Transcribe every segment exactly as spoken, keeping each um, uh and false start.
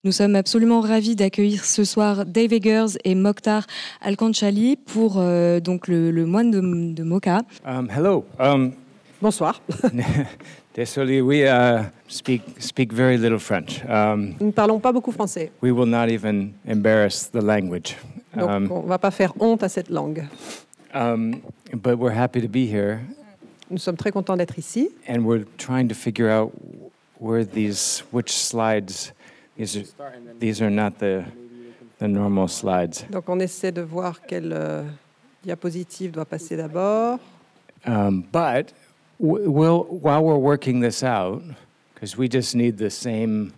Nous sommes absolument ravis d'accueillir ce soir Dave Eggers et Mokhtar Alkhanchali pour euh, donc le, le moine de, de Mocha. Um, hello. Um, Bonsoir. Désolé, we uh, speak speak very little French. Um, Nous ne parlons pas beaucoup français, we will not even embarrass the language. donc Um, on ne va pas faire honte à cette langue. um, but we're happy to be here, Nous sommes très contents d'être ici. and we're trying to figure out where these, which slides. These are, these are not the the normal slides. Donc on essaie de voir quelle euh, diapositive doit passer d'abord. Um, but w- we'll, while we're working this out, because we just need the same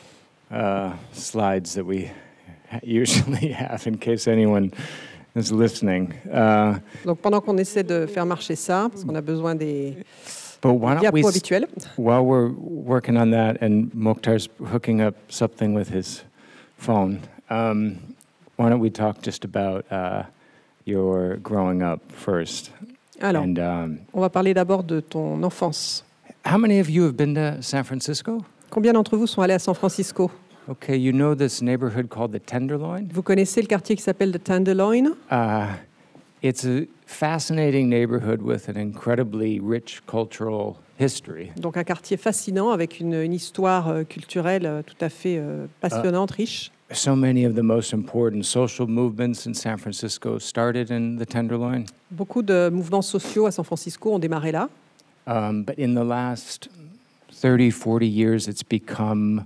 uh, slides that we ha- usually have in case anyone is listening. Uh, Donc pendant qu'on essaie de faire marcher ça, parce qu'on a besoin des but why don't we, diapos s- habituels, while we're working on that and Mokhtar's hooking up something with his phone, um, why don't we talk just about uh, your growing up first? alors And um, on va parler d'abord de ton enfance. how many of you have been to San Francisco? Combien d'entre vous sont allés à San Francisco? Okay, you know this neighborhood called the Tenderloin? Vous connaissez le quartier qui s'appelle the Tenderloin? Uh, it's a fascinating neighborhood with an incredibly rich cultural history. Donc un quartier fascinant avec une, une histoire euh, culturelle euh, tout à fait euh, passionnante, riche. So many of the most important social movements in San Francisco started in the Tenderloin. Beaucoup de mouvements sociaux à San Francisco ont démarré là. Um, but in the last thirty, forty years, it's become,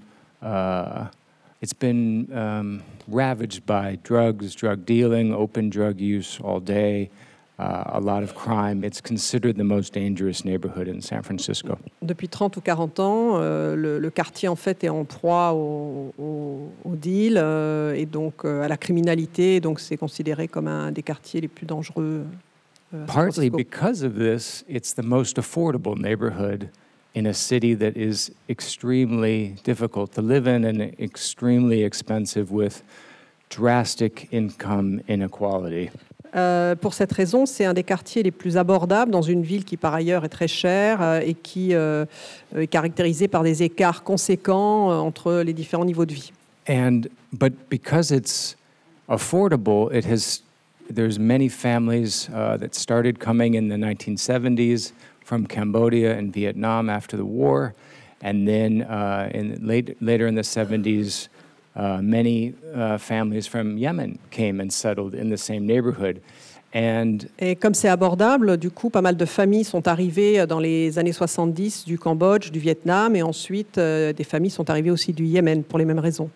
uh, it's been um, ravaged by drugs, drug dealing, open drug use all day, uh, a lot of crime. It's considered the most dangerous neighborhood in San Francisco. Depuis trente ou quarante ans, euh, le, le quartier en fait est en proie au, au, au deal euh, et donc euh, à la criminalité. Donc c'est considéré comme un des quartiers les plus dangereux. euh, à San Partly Francisco. because of this, it's the most affordable neighborhood in a city that is extremely difficult to live in and extremely expensive with drastic income inequality. Euh, pour cette raison, c'est un des quartiers les plus abordables dans une ville qui par ailleurs est très chère euh, et qui euh, est caractérisée par des écarts conséquents euh, entre les différents niveaux de vie. And but because it's affordable, it has there's many families uh, that started coming in the nineteen seventies from Cambodia and Vietnam after the war, and then uh, in late, later in the seventies, uh, many uh, families from Yemen came and settled in the same neighborhood. And Et comme c'est abordable, du coup, pas mal de familles sont arrivées dans les années soixante-dix du Cambodge, du Vietnam, et ensuite euh, des familles sont arrivées aussi du Yémen pour les mêmes raisons.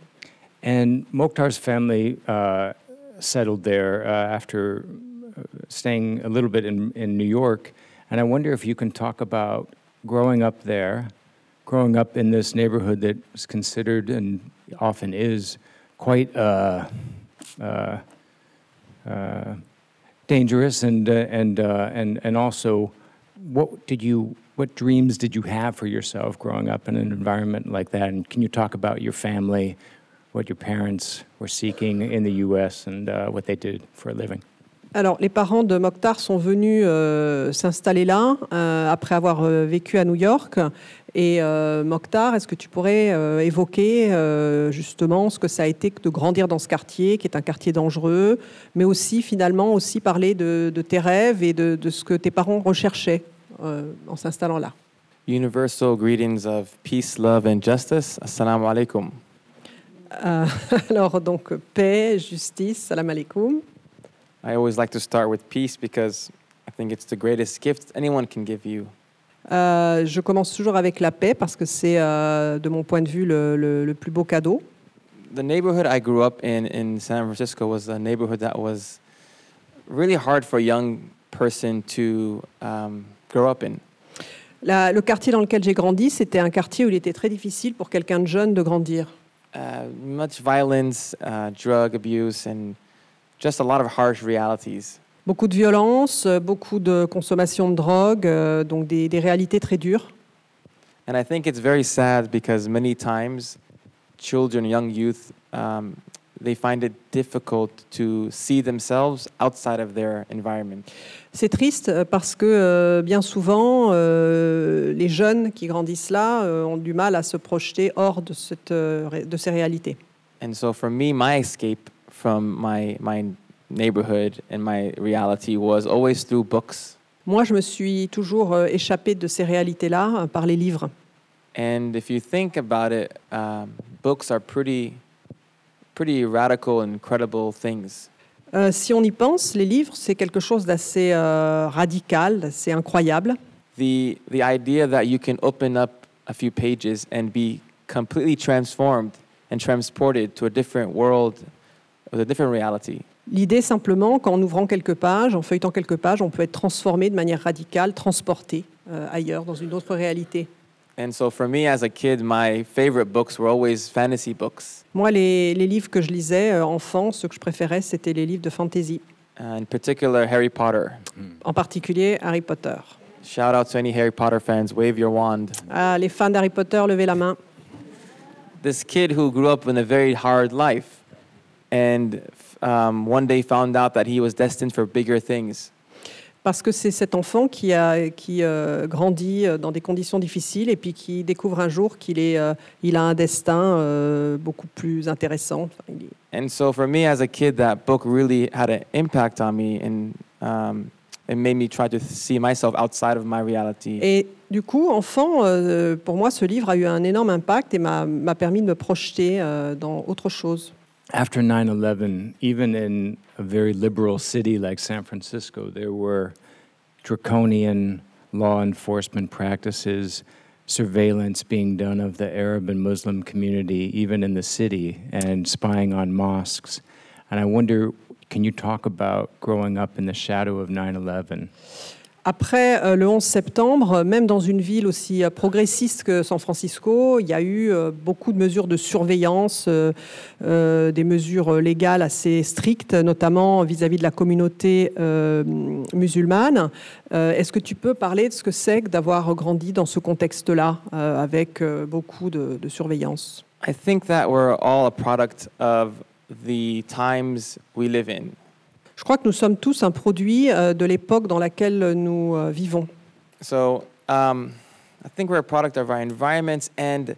And Mokhtar's family uh, settled there uh, after uh, staying a little bit in, in New York. And I wonder if you can talk about growing up there, growing up in this neighborhood that is considered and often is quite uh, uh, uh, dangerous, and uh, and uh, and and also, what did you, what dreams did you have for yourself growing up in an environment like that? And can you talk about your family, what your parents were seeking in the U S and uh, what they did for a living? Alors, les parents de Mokhtar sont venus euh, s'installer là euh, après avoir euh, vécu à New York. Et euh, Mokhtar, est-ce que tu pourrais euh, évoquer euh, justement ce que ça a été de grandir dans ce quartier, qui est un quartier dangereux, mais aussi finalement aussi parler de, de tes rêves et de, de ce que tes parents recherchaient euh, en s'installant là. Universal greetings of peace, love, and justice. Assalamu alaikum. Euh, alors donc paix, justice, salam alaikum. I always like to start with peace because I think it's the greatest gift anyone can give you. Euh, je commence toujours avec la paix parce que c'est, euh, de mon point de vue, le, le, le plus beau cadeau. The neighborhood I grew up in in San Francisco was a neighborhood that was really hard for a young person to um, grow up in. La- le quartier dans lequel j'ai grandi, c'était un quartier où il était très difficile pour quelqu'un de jeune de grandir. Uh, much violence, uh, drug abuse, and just a lot of harsh realities. Beaucoup de violence, euh, beaucoup de consommation de drogue, euh, donc des, des réalités très dures. And I think it's very sad because many times children, young youth, um, they find it difficult to see themselves outside of their environment. C'est triste euh, parce que euh, bien souvent, euh, les jeunes qui grandissent là euh, ont du mal à se projeter hors de, cette, euh, ré- de ces réalités. And so for me, my escape from my, my neighborhood and my reality was always through books. Moi, je me suis toujours euh, échappée de ces réalités-là euh, par les livres. And if you think about it, um, books are pretty, pretty radical and incredible things. Euh, si on y pense, les livres, c'est quelque chose d'assez euh, radical, d'assez incroyable. The, the idea that you can open up a few pages and be completely transformed and transported to a different world, with a different reality. L'idée simplement qu'en ouvrant quelques pages, en feuilletant quelques pages, on peut être transformé de manière radicale, transporté euh, ailleurs, dans une autre réalité. And so for me as a kid, my favorite books were always fantasy books. Moi, les, les livres que je lisais euh, enfant, ceux que je préférais, c'était les livres de fantasy, Uh, in particular, Harry Potter. en particulier Harry Potter. Shout out to any Harry Potter fans, wave your wand. Ah, les fans d'Harry Potter, levez la main. This kid who grew up in a very hard life and um, one day found out that he was destined for bigger things. Parce que c'est cet enfant qui, a, qui euh, grandit euh, dans des conditions difficiles et puis qui découvre un jour qu'il est, euh, il a un destin euh, beaucoup plus intéressant. Enfin, il est- And so for me as a kid, that book really had an impact on me and um, it made me try to see myself outside of my reality. Et du coup, enfant, euh, pour moi, ce livre a eu un énorme impact et m'a m'a permis de me projeter euh, dans autre chose. After nine eleven, even in a very liberal city like San Francisco, there were draconian law enforcement practices, surveillance being done of the Arab and Muslim community, even in the city, and spying on mosques. And I wonder, can you talk about growing up in the shadow of nine eleven? Après euh, le onze septembre, même dans une ville aussi euh, progressiste que San Francisco, il y a eu euh, beaucoup de mesures de surveillance, euh, euh, des mesures légales assez strictes, notamment vis-à-vis de la communauté euh, musulmane. Euh, Est-ce que tu peux parler de ce que c'est que d'avoir grandi dans ce contexte-là, euh, avec euh, beaucoup de, de surveillance? I think that we're all a product of the times we live in. Je crois que nous sommes tous un produit euh, de l'époque dans laquelle nous euh, vivons. So um, I think we're a product of our environments, and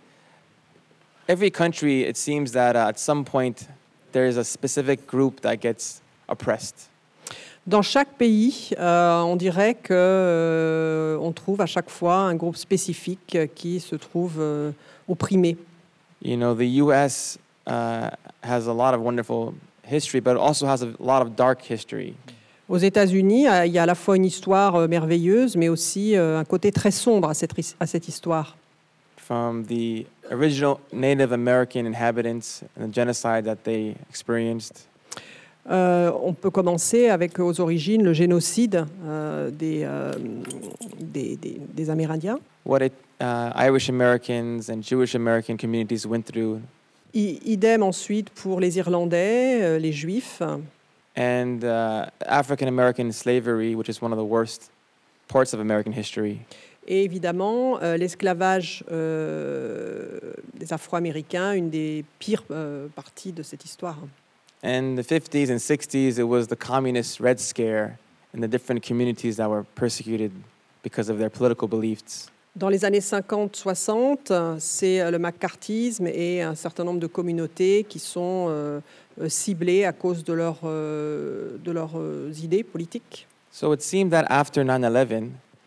every country, it seems that uh, at some point there is a specific group that gets oppressed. Dans chaque pays, euh, on dirait que euh, on trouve à chaque fois un groupe spécifique qui se trouve euh, opprimé. You know, the U S uh, has a lot of wonderful history, but it also has a lot of dark history. Aux États-Unis, euh, il y a à la fois une histoire euh, merveilleuse, mais aussi euh, un côté très sombre à cette, ris- à cette histoire. From the original Native American inhabitants and the genocide that they experienced, Euh, on peut commencer avec aux origines le génocide euh, des, euh, des, des- des Amérindiens. what it, uh, Irish Americans and Jewish American communities went through, I- idem ensuite pour les Irlandais, euh, les Juifs. and uh, African American slavery, which is one of the worst parts of American history. Et évidemment, euh, l'esclavage euh, des Afro-Américains, une des pires euh, parties de cette histoire. In the fifties and sixties, it was the communist Red Scare and the different communities that were persecuted because of their political beliefs. Dans les années cinquante soixante, c'est euh, le macartisme et un certain nombre de communautés qui sont euh, euh, ciblées à cause de, leur, euh, de leurs euh, idées politiques. So it seemed that after nine eleven,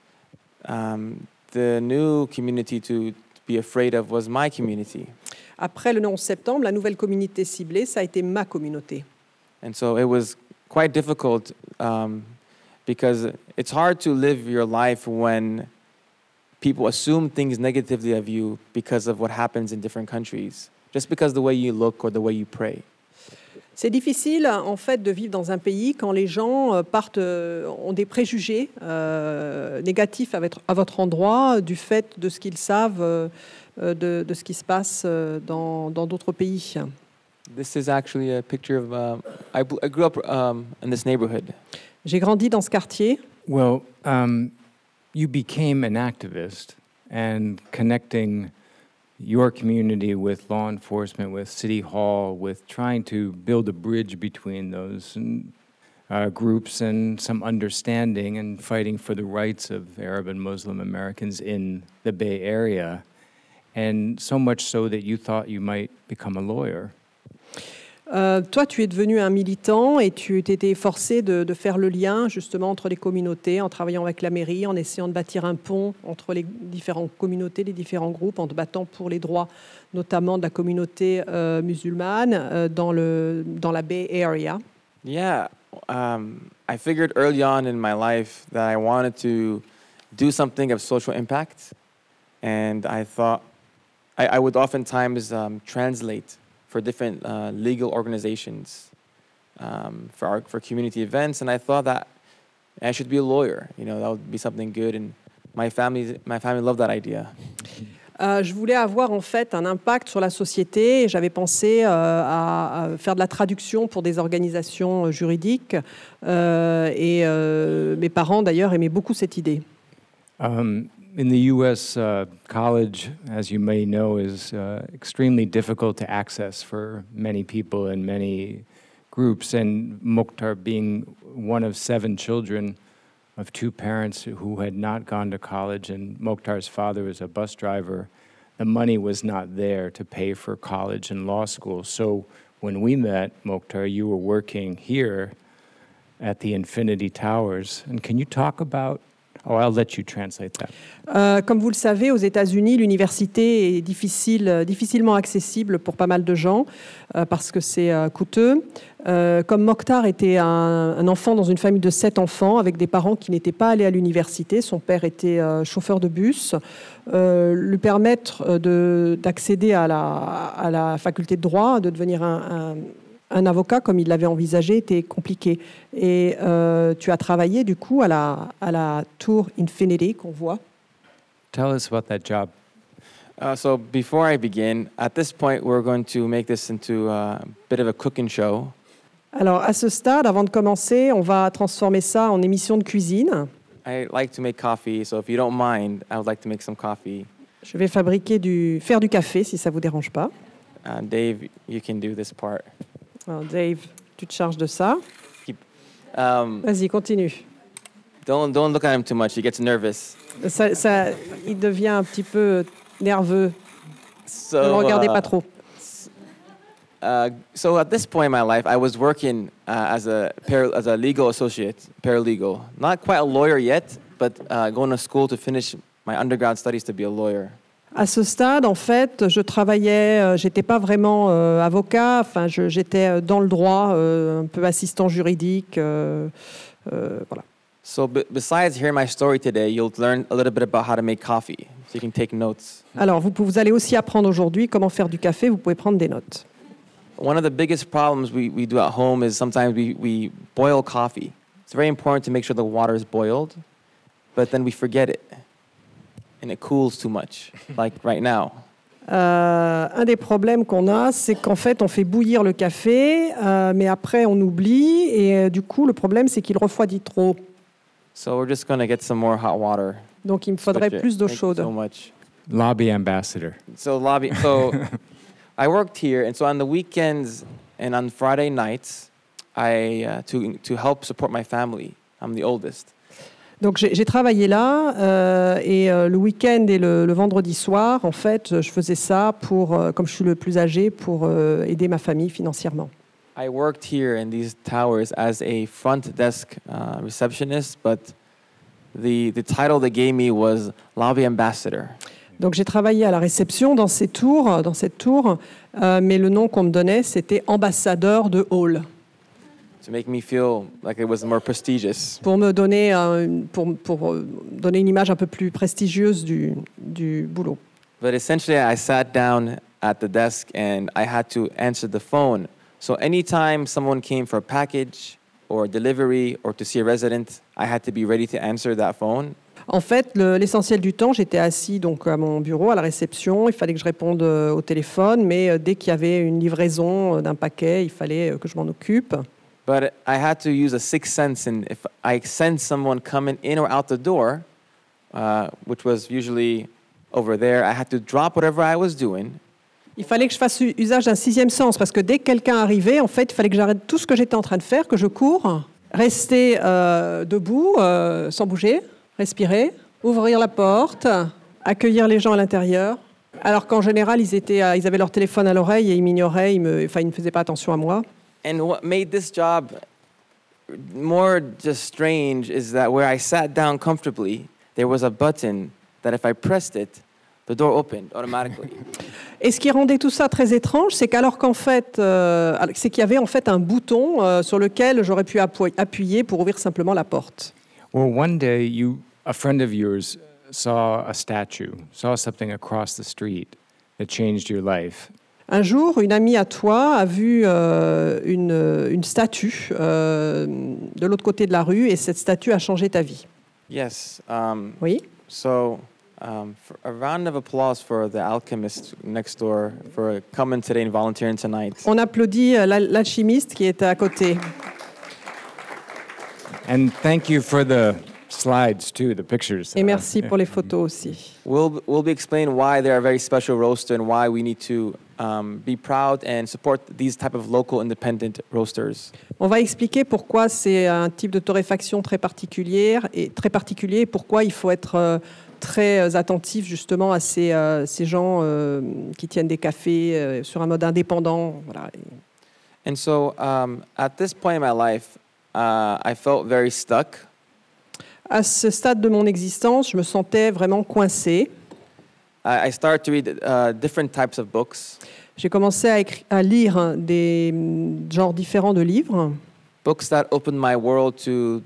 um, the new community to be afraid of was my community. Après le onze septembre, la nouvelle communauté ciblée, ça a été ma communauté. And so it was quite difficult um, because it's hard to live your life when people assume things negatively of you because of what happens in different countries, just because the way you look or the way you pray. C'est difficile, en fait, de vivre dans un pays quand les gens euh, partent, euh, ont des préjugés euh, négatifs à votre, à votre endroit du fait de ce qu'ils savent euh, euh, de, de ce qui se passe euh, dans dans d'autres pays. This is actually a picture of, uh, I, bl- I grew up um, in this neighborhood. J'ai grandi dans ce quartier. Well, um, you became an activist and connecting your community with law enforcement, with City Hall, with trying to build a bridge between those and, uh, groups and some understanding and fighting for the rights of Arab and Muslim Americans in the Bay Area, and so much so that you thought you might become a lawyer. Euh, toi, tu es devenu un militant et tu t'étais forcé de, de faire le lien justement entre les communautés, en travaillant avec la mairie, en essayant de bâtir un pont entre les différentes communautés, les différents groupes, en te battant pour les droits, notamment de la communauté euh, musulmane euh, dans, le, dans la Bay Area. Yeah, um, I figured early on in my life that I wanted to do something of social impact, and I thought I, I would oftentimes um, translate for different uh, legal organizations um, for our, for community events, and I thought that I should be a lawyer. You know, that would be something good, and my family my family loved that idea. Euh, je voulais avoir en fait un impact sur la société et j'avais pensé euh, à, à faire de la traduction pour des organisations juridiques euh, et euh, mes parents d'ailleurs aimaient beaucoup cette idée. Um, in the U S, uh, college, as you may know, is uh, extremely difficult to access for many people and many groups. And Mukhtar, being one of seven children of two parents who had not gone to college, and Mukhtar's father was a bus driver, the money was not there to pay for college and law school. So when we met, Mukhtar, you were working here at the Infinity Towers. And can you talk about Oh, I'll let you translate that. Euh, comme vous le savez, aux États-Unis, l'université est difficile, difficilement accessible pour pas mal de gens euh, parce que c'est euh, coûteux. Euh, comme Mokhtar était un, un enfant dans une famille de sept enfants avec des parents qui n'étaient pas allés à l'université, son père était euh, chauffeur de bus, euh, lui permettre de, d'accéder à la, à la faculté de droit, de devenir un, un Un avocat, comme il l'avait envisagé, était compliqué. Et euh, tu as travaillé, du coup, à la, à la tour Infinity qu'on voit. Tell us about that job. Uh, so before I begin, at this point, we're going to make this into a bit of a cooking show. Alors, à ce stade, avant de commencer, on va transformer ça en émission de cuisine. I like to make coffee, so if you don't mind, I would like to make some coffee. Je vais fabriquer du, faire du café, si ça ne vous dérange pas. Uh, Dave, you can do this part. Alors, Dave, tu te charges de ça. Keep, um, Vas-y, continue. don't don't look at him too much. He gets nervous. Ça, ça, il devient un petit peu nerveux. So, Ne le regardez uh, pas trop. Uh, so at this point in my life, I was working uh, as a para- as a legal associate, paralegal. Not quite a lawyer yet, but uh, going to school to finish my undergrad studies to be a lawyer. À ce stade, en fait, je travaillais, euh, j'étais pas vraiment euh, avocat, enfin, je, j'étais dans le droit, euh, un peu assistant juridique, euh, euh, voilà. So b- besides hearing my story today, you'll learn a little bit about how to make coffee, so you can take notes. Alors, vous, vous allez aussi apprendre aujourd'hui comment faire du café, vous pouvez prendre des notes. One of the biggest problems we, we do at home is sometimes we, we boil coffee. It's very important to make sure the water is boiled, but then we forget it. And it cools too much, like right now. Euh, un des problèmes qu'on a, c'est qu'en fait, on fait bouillir le café, euh, mais après, on oublie, et euh, du coup, le problème, c'est qu'il refroidit trop. So we're just going to get some more hot water. Donc, il me faudrait Switch it. plus d'eau Thank you chaude. so much. Lobby ambassador. So lobby. So I worked here, and so on the weekends and on Friday nights, I uh, to to help support my family. I'm the oldest. Donc j'ai, j'ai travaillé là euh, et euh, le week-end et le, le vendredi soir, en fait, je faisais ça pour, euh, comme je suis le plus âgé, pour euh, aider ma famille financièrement. I worked here in these towers as a front desk uh, receptionist, but the the title they gave me was lobby ambassador. Donc j'ai travaillé à la réception dans ces tours, dans cette tour, euh, mais le nom qu'on me donnait, c'était ambassadeur de hall. To make me feel like it was more prestigious. Pour me donner, un, pour, pour euh, donner une image un peu plus prestigieuse du, du boulot. But essentially, I sat down at the desk and I had to answer the phone. So anytime someone came for a package or delivery or to see a resident, I had to be ready to answer that phone. En fait, le, l'essentiel du temps, j'étais assis donc à mon bureau, à la réception. Il fallait que je réponde euh, au téléphone, mais euh, dès qu'il y avait une livraison euh, d'un paquet, il fallait euh, que je m'en occupe. But I had to use a sixth sense, and if I sensed someone coming in or out the door, uh, which was usually over there, I had to drop whatever I was doing. Il fallait que je fasse usage d'un sixième sens, parce que dès que quelqu'un arrivait, en fait, il fallait que j'arrête tout ce que j'étais en train de faire, que je cours, rester euh, debout, euh, sans bouger, respirer, ouvrir la porte, accueillir les gens à l'intérieur, Alors qu'en général, ils, étaient, à- ils avaient leur téléphone à l'oreille et ils m'ignoraient, ils, me, enfin, ils ne faisaient pas attention à moi. And what made this job more just strange is that where I sat down comfortably, there was a button that if I pressed it, the door opened automatically. Et ce qui rendait tout ça très étrange, c'est qu'alors qu'en fait, euh, c'est qu'il y avait en fait un bouton euh, sur lequel j'aurais pu appu- appuyer pour ouvrir simplement la porte. Well, one day, you, a friend of yours saw a statue, saw something across the street that changed your life. Un jour, une amie à toi a vu euh, une, une statue euh, de l'autre côté de la rue et cette statue a changé ta vie. Yes. Um, Oui. so, um, for a round of applause for the alchemist next door for coming today and volunteering tonight. On applaudit euh, l'al- l'alchimiste qui était à côté. And thank you for the slides, too, the pictures. Et merci pour les photos aussi. We'll, we'll be explaining why they're a very special roaster and why we need to um, be proud and support these type of local independent roasters. On va expliquer pourquoi c'est un type de torréfaction très particulière et très particulier et pourquoi il faut être euh, très euh, attentif justement à ces, euh, ces gens euh, qui tiennent des cafés euh, sur un mode indépendant. Voilà. And so um, at this point in my life, uh, I felt very stuck. À ce stade de mon existence, je me sentais vraiment coincée. I, I started to read uh, different types of books, J'ai commencé à, écri- à lire des mm, genres différents de livres, books that opened my world to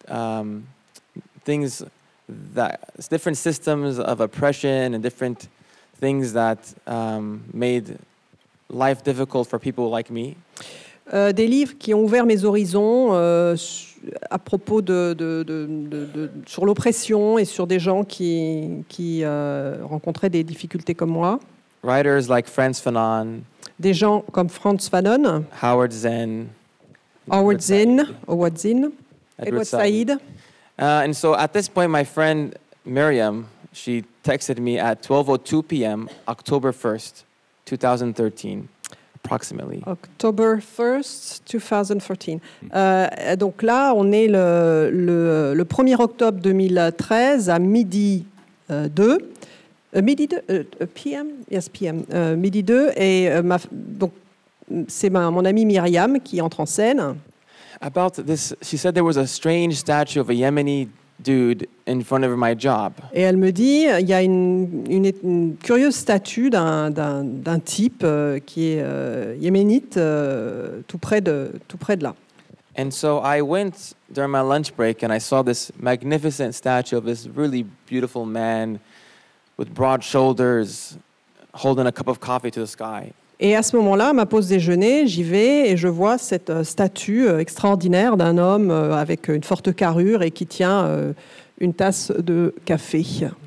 um, things that different systems of oppression and different things that um, made life difficult for people like me. euh, des livres qui ont ouvert mes horizons euh, su- à propos de, de- de- de- de- sur l'oppression et sur des gens qui, qui euh, rencontraient des difficultés comme moi. Writers like Frantz Fanon, Des gens comme Frantz Fanon, Howard Zinn, Howard Zinn, Howard Zinn, Edward Edward Said. Said. Uh, and so at this point, my friend Miriam, she texted me at twelve oh two p.m., October first, twenty thirteen, approximately. October first, twenty thirteen. Euh, donc là, on est le, le, le premier octobre deux mille treize à midi euh, deux. Euh, midi deux, euh, P M, yes, P M, euh, midi deux. Et euh, ma, donc, c'est ma, mon amie Myriam qui entre en scène. About this, she said there was a strange statue of a Yemeni dude in front of my job. Et elle me dit, il y a une, une, une curieuse statue d'un, d'un, d'un type euh, qui est euh, yéménite euh, tout, près de, tout près de là. And so I went during my lunch break and I saw this magnificent statue of this really beautiful man with broad shoulders holding a cup of coffee to the sky. Et à ce moment-là, à ma pause déjeuner, j'y vais et je vois cette euh, statue euh, extraordinaire d'un homme euh, avec une forte carrure et qui tient euh, une tasse de café.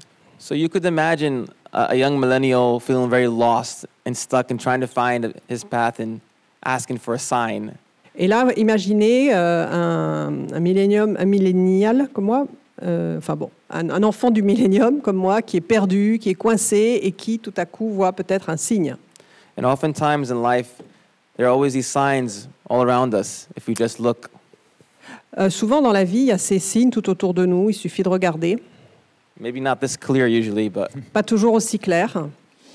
So you could imagine a, a young millennial feeling very lost and stuck and trying to find his path and asking for a sign. Et là, imaginez euh, un, un millénium, un millénial comme moi, euh, enfin bon, un, un enfant du millénium comme moi qui est perdu, qui est coincé et qui tout à coup voit peut-être un signe. And oftentimes in life, there are always these signs all around us if we just look. Euh, souvent dans la vie, il y a ces signes tout autour de nous, il suffit de regarder. Maybe not this clear usually, but Pas toujours aussi clair.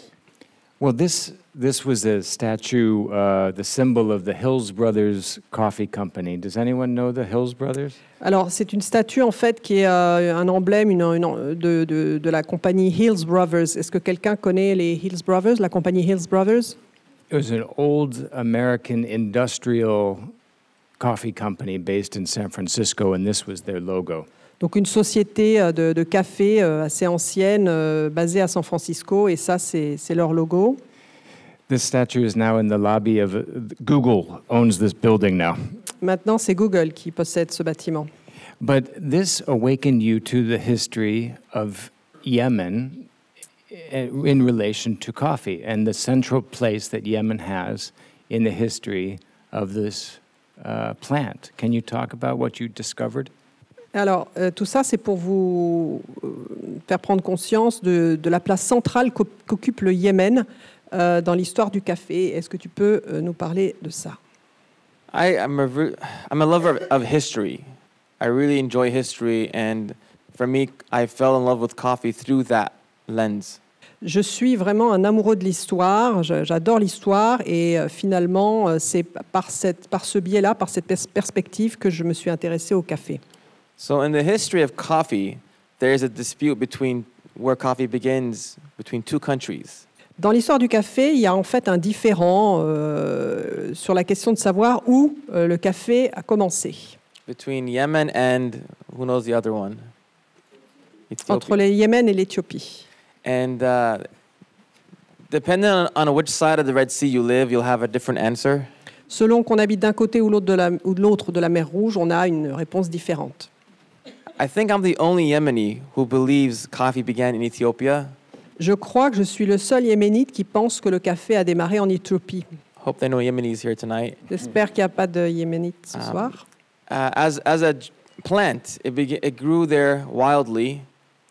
Well, this this was a statue, uh, the symbol of the Hills Brothers Coffee Company. Does anyone know the Hills Brothers? Alors, c'est une statue, en fait, qui est euh, un emblème une, une- de, de- de la compagnie Hills Brothers. Est-ce que quelqu'un connaît les Hills Brothers, la compagnie Hills Brothers? It was an old American industrial coffee company based in San Francisco, and this was their logo. Donc, une société euh, de, de café euh, assez ancienne, euh, basée à San Francisco, et ça, c'est c'est leur logo. This statue is now in the lobby of uh, Google owns this building now. Maintenant, c'est Google qui possède ce bâtiment. But this awakened you to the history of Yemen i- in relation to coffee and the central place that Yemen has in the history of this uh, plant. Can you talk about what you discovered? Alors, euh, tout ça, c'est pour vous euh, faire prendre conscience de, de la place centrale qu'o- qu'occupe le Yémen euh, dans l'histoire du café. Est-ce que tu peux euh, nous parler de ça? I am a re- I'm a lover of, of history. I really enjoy history, and for me, I fell in love with coffee through that lens. Je suis vraiment un amoureux de l'histoire, je- j'adore l'histoire et euh, finalement euh, c'est par, cette, par ce biais-là, par cette pers- perspective que je me suis intéressée au café. So, in the history of coffee, there is a dispute between where coffee begins between two countries. Dans l'histoire du café, il y a en fait un différend euh, sur la question de savoir où euh, le café a commencé. Between Yemen and who knows the other one? Ethiopia. Entre le Yémen et l'Éthiopie. And uh, depending on, on which side of the Red Sea you live, you'll have a different answer. Selon qu'on habite d'un côté ou l'autre de la- ou de l'autre de la mer Rouge, on a une réponse différente. I think I'm the only Yemeni who believes coffee began in Ethiopia. Je crois que je suis le seul Yéménite qui pense que le café a démarré en Éthiopie. Hope there are no Yemenis here tonight. J'espère qu'il n'y a pas de Yéménites ce Ah. soir. Uh, as, as a j- plant, it, bega- it grew there wildly,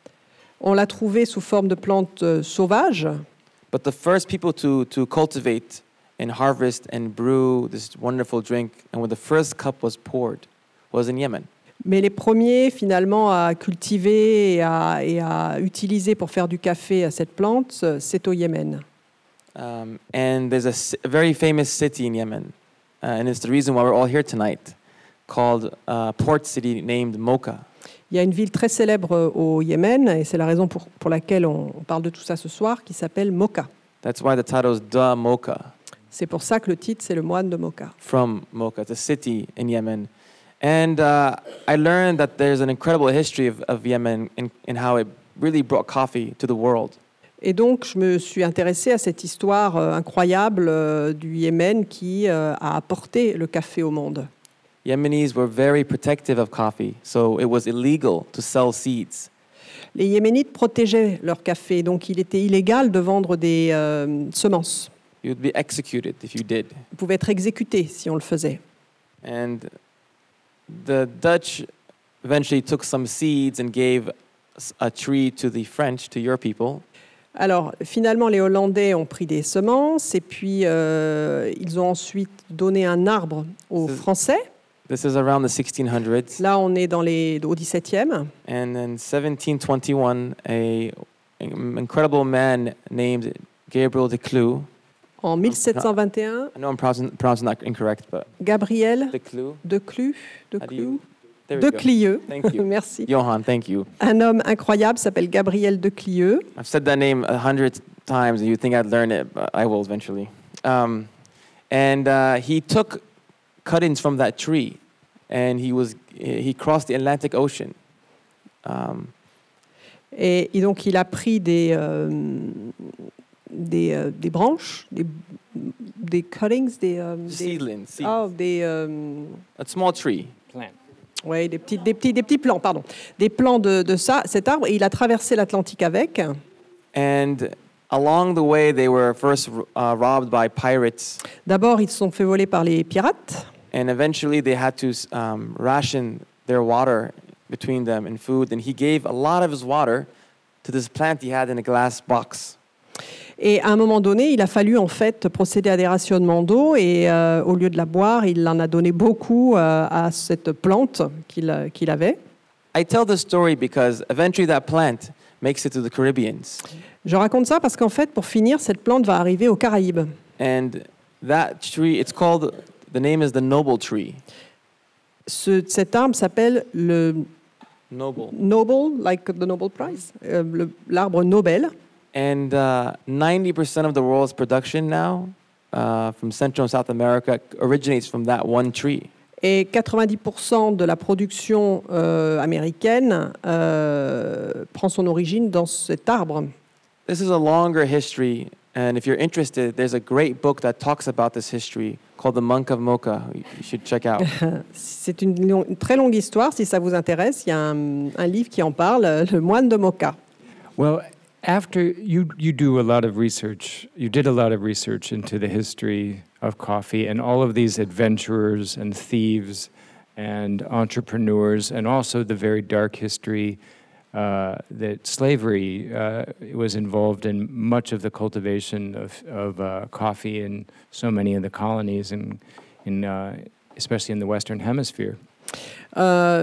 On l'a trouvé sous forme de plantes euh, sauvages, but the first people to, to cultivate and harvest and brew this wonderful drink, and when the first cup was poured, was in Yemen. mais les premiers finalement à cultiver et à, et à utiliser pour faire du café à cette plante, euh, c'est au Yémen. Um, and there's a, ci- a very famous city in Yemen, uh, and it's the reason why we're all here tonight, called uh, port city named Mocha. Il y a une ville très célèbre euh, au Yémen, et c'est la raison pour, pour laquelle on, on parle de tout ça ce soir, qui s'appelle Mocha. That's why the title is Da Mocha, C'est pour ça que le titre, c'est le moine de Mocha. from Mocha. It's a city in Yemen. And uh, I learned that there's an incredible history of, of Yemen in, in how it really brought coffee to the world. Et donc, je me suis intéressée à cette histoire euh, incroyable euh, du Yémen qui euh, a apporté le café au monde. Yemenis were very protective of coffee, so it was illegal to sell seeds. Les Yéménites protégeaient leur café, donc il était illégal de vendre des euh, semences. You would be executed if you did. Ils pouvaient être exécutés si on le faisait. And the Dutch eventually took some seeds and gave s- a tree to the French, to your people. Alors, finalement, les Hollandais ont pris des semences et puis euh, ils ont ensuite donné un arbre aux C'est- Français. This is around the sixteen hundreds. Là, on est dans les, au dix-septième. And in seventeen twenty-one, a an incredible man named Gabriel de Clou. En mille sept cent vingt et un, I know I'm pronouncing, pronouncing that incorrect, but Gabriel de Clou. de Clu, de How do Clou, you- There we de go. Clieux. Thank you. Merci. Johan, thank you. Un homme incroyable s'appelle Gabriel de Clieux. I've said that name a hundred times, and you think I'd learn it, but I will eventually. Um, and uh, he took cuttings from that tree, and he was he crossed the Atlantic Ocean. Um, Et, et donc, il a pris des, euh, des, euh, des branches, des, des cuttings, des, euh, des, seedling, seed, oh, des, euh, a small tree, Plant. ouais, des, petits, des, petits, des petits plants, pardon, des plants de, de ça, cet arbre, et il a traversé l'Atlantique avec. and along the way they were first uh, robbed by pirates, D'abord, ils se sont fait voler par les pirates, and eventually they had to um, ration their water between them and food. And he gave a lot of his water to this plant he had in a glass box. et à un moment donné, il a fallu en fait procéder à des rationnements d'eau, et euh, au lieu de la boire, il en a donné beaucoup euh, à cette plante qu'il qu'il avait. I tell this story because eventually that plant makes it to the Caribbean. Je raconte ça parce qu'en fait, pour finir, cette plante va arriver aux Caraïbes. And that tree, it's called, the name is the noble tree. Ce, cet arbre s'appelle le Noble. Nobel, like the Nobel Prize, euh, le- l'arbre Nobel. And uh, ninety percent of the world's production now uh, from Central and South America originates from that one tree. Et quatre-vingt-dix pour cent de la production euh, américaine euh, prend son origine dans cet arbre. This is a longer history, and if you're interested, there's a great book that talks about this history called The Monk of Mocha. You should check out. C'est une, long- une très longue histoire, si ça vous intéresse. Il y a un, un livre qui en parle, Le moine de Mocha. Well, after you, you do a lot of research, you did a lot of research into the history of coffee and all of these adventurers and thieves and entrepreneurs, and also the very dark history uh, that slavery uh, was involved in much of the cultivation of, of uh, coffee in so many of the colonies, and in, uh, especially in the Western Hemisphere. Euh,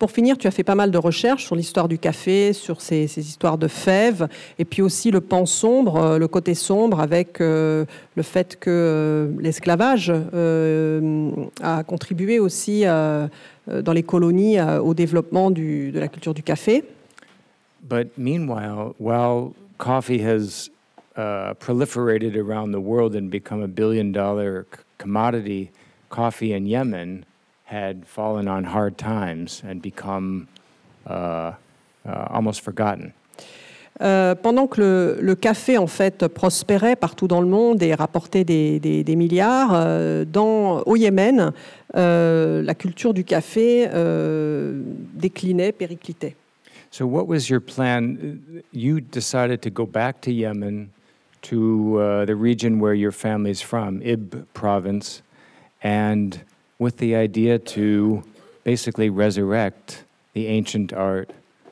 Pour finir, tu as fait pas mal de recherches sur l'histoire du café, sur ces, ces histoires de fèves, et puis aussi le pan sombre, euh, le côté sombre avec euh, le fait que euh, l'esclavage euh, a contribué aussi euh, dans les colonies euh, au développement du, de la culture du café. But meanwhile, while coffee has uh, proliferated around the world and become a billion-dollar c- commodity, coffee in Yemen had fallen on hard times and become uh, uh, almost forgotten. Euh, pendant que le, le café en fait prospérait partout dans le monde et rapportait des, des, des milliards, euh, dans, au Yémen, euh, la culture du café euh, déclinait, périclitait. So what was your plan? You decided to go back to Yemen, to uh, the region where your family's from, Ib province, and with the idea to basically resurrect the ancient art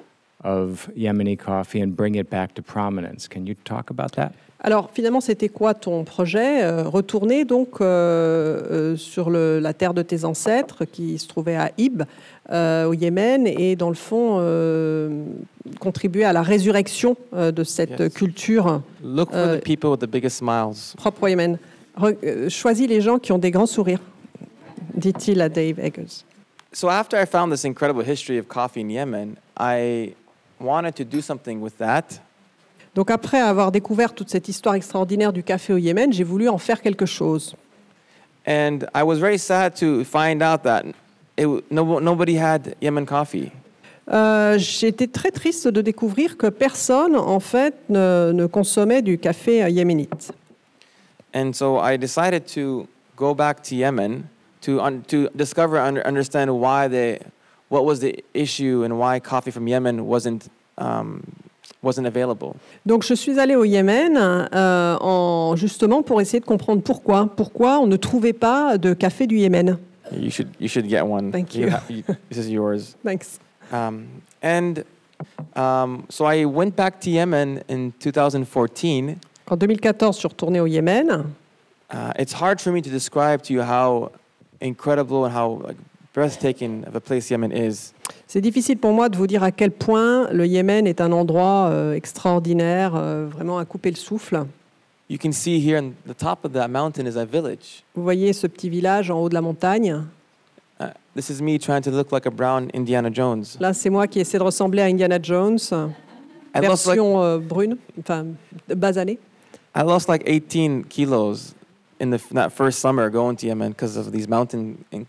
of Yemeni coffee and bring it back to prominence. Can you talk about that? Alors finalement, c'était quoi ton projet? euh, Retourner donc euh, euh, sur le, la terre de tes ancêtres qui se trouvait à Ib, euh, au Yémen, et dans le fond euh, contribuer à la résurrection euh, de cette Yes. culture Look for Uh, the people with the biggest smiles. propre au Yémen. Re- euh, choisis les gens qui ont des grands sourires, dit-il à Dave Eggers. So after I found this incredible history of coffee in Yemen, I wanted to do something with that. Donc après avoir découvert toute cette histoire extraordinaire du café au Yémen, j'ai voulu en faire quelque chose. And I was very sad to find out that it, w- no, nobody had Yemen coffee. Euh, j'ai été très triste de découvrir que personne, en fait, ne, ne consommait du café yéménite. And so I decided to go back to Yemen to, un, to discover and under, understand why they, what was the issue and why coffee from Yemen wasn't, um, wasn't available. Donc je suis allée au Yémen euh, en, justement pour essayer de comprendre pourquoi. Pourquoi on ne trouvait pas de café du Yémen. You should, you should get one. Thank You you. ha- you- this is yours. Thanks. Um, and um, so I went back to Yemen in two thousand fourteen. En deux mille quatorze, je suis retournée au Yémen. Uh, it's hard for me to describe to you how incredible and how like, breathtaking of a place Yemen is. C'est difficile pour moi de vous dire à quel point le Yémen est un endroit euh, extraordinaire, euh, vraiment à couper le souffle. You can see here on the top of that mountain is a village. Vous voyez ce petit village en haut de la montagne. Uh, this is me trying to look like a brown Indiana Jones. Là, c'est moi qui essaie de ressembler à Indiana Jones, I lost like version euh, brune, enfin basanée. I lost like eighteen kilos in the f- that first summer going to Yemen because of these mountain. In-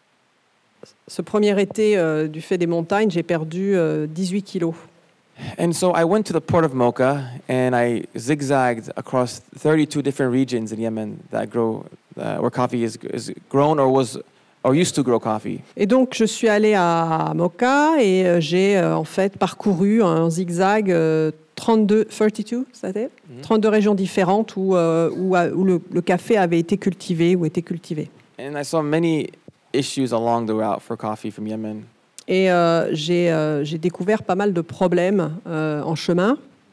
Ce premier été, euh, du fait des montagnes, j'ai perdu euh, dix-huit kilos. and so I went to the port of Mocha and I zigzagged across thirty-two different regions in Yemen that grow uh, where coffee is is grown or was or used to grow coffee. Et donc, je suis allée à Mocha et euh, j'ai euh, en fait parcouru en zigzag euh, trente-deux, trente-deux, c'était Mhm. trente-deux régions différentes où, euh, où, euh, où le, le café avait été cultivé ou était cultivé. And I saw many issues along the route for coffee from Yemen. Et euh, j'ai euh, j'ai découvert pas mal de problèmes euh, en chemin.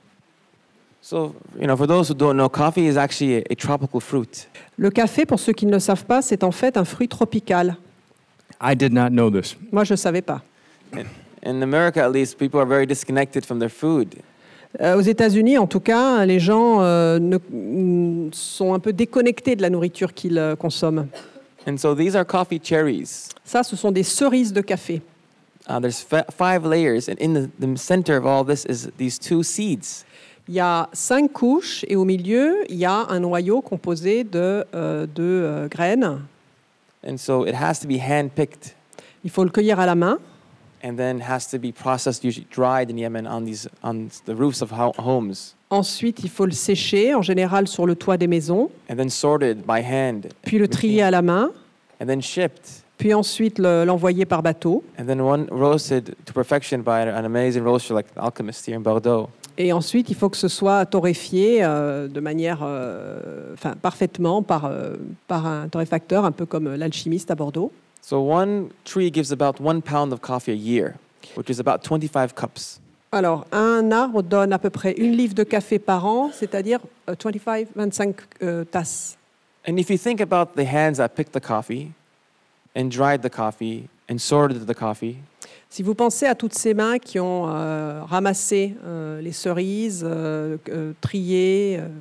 So, you know, for those who don't know, coffee is actually a, a tropical fruit. Le café, pour ceux qui ne le savent pas, c'est en fait un fruit tropical. I did not know this. Moi, je ne savais pas. In America, at least, people are very disconnected from their food. Euh, aux États-Unis, en tout cas, les gens euh, ne, mm, sont un peu déconnectés de la nourriture qu'ils euh, consomment. And so these are coffee cherries. Ça, ce sont des cerises de café. Uh, there's f- five layers, and in the, the center of all this is these two seeds. Il y a cinq couches et au milieu, il y a un noyau composé de euh, de euh, graines. And so it has to be hand-picked Il faut le cueillir à la main. and then has to be processed, usually dried in Yemen on these on the roofs of ho- homes, Ensuite, il faut le sécher, en général sur le toit des maisons, and then sorted by hand, puis le trier à la main, and then shipped, puis ensuite le- l'envoyer par bateau. and then one roasted to perfection by an amazing roaster like Alchemist here in Bordeaux. Et ensuite, il faut que ce soit torréfié euh, de manière, euh, enfin, parfaitement par, euh, par un torréfacteur, un peu comme l'alchimiste à Bordeaux. So one tree gives about one pound of coffee a year, which is about twenty-five cups. Alors, un arbre donne à peu près une livre de café par an, c'est-à-dire euh, vingt-cinq, vingt-cinq euh, tasses. And if you think about the hands that picked the coffee and dried the coffee and sorted the coffee, Si vous pensez à toutes ces mains qui ont euh, ramassé euh, les cerises, euh, euh, trié, euh,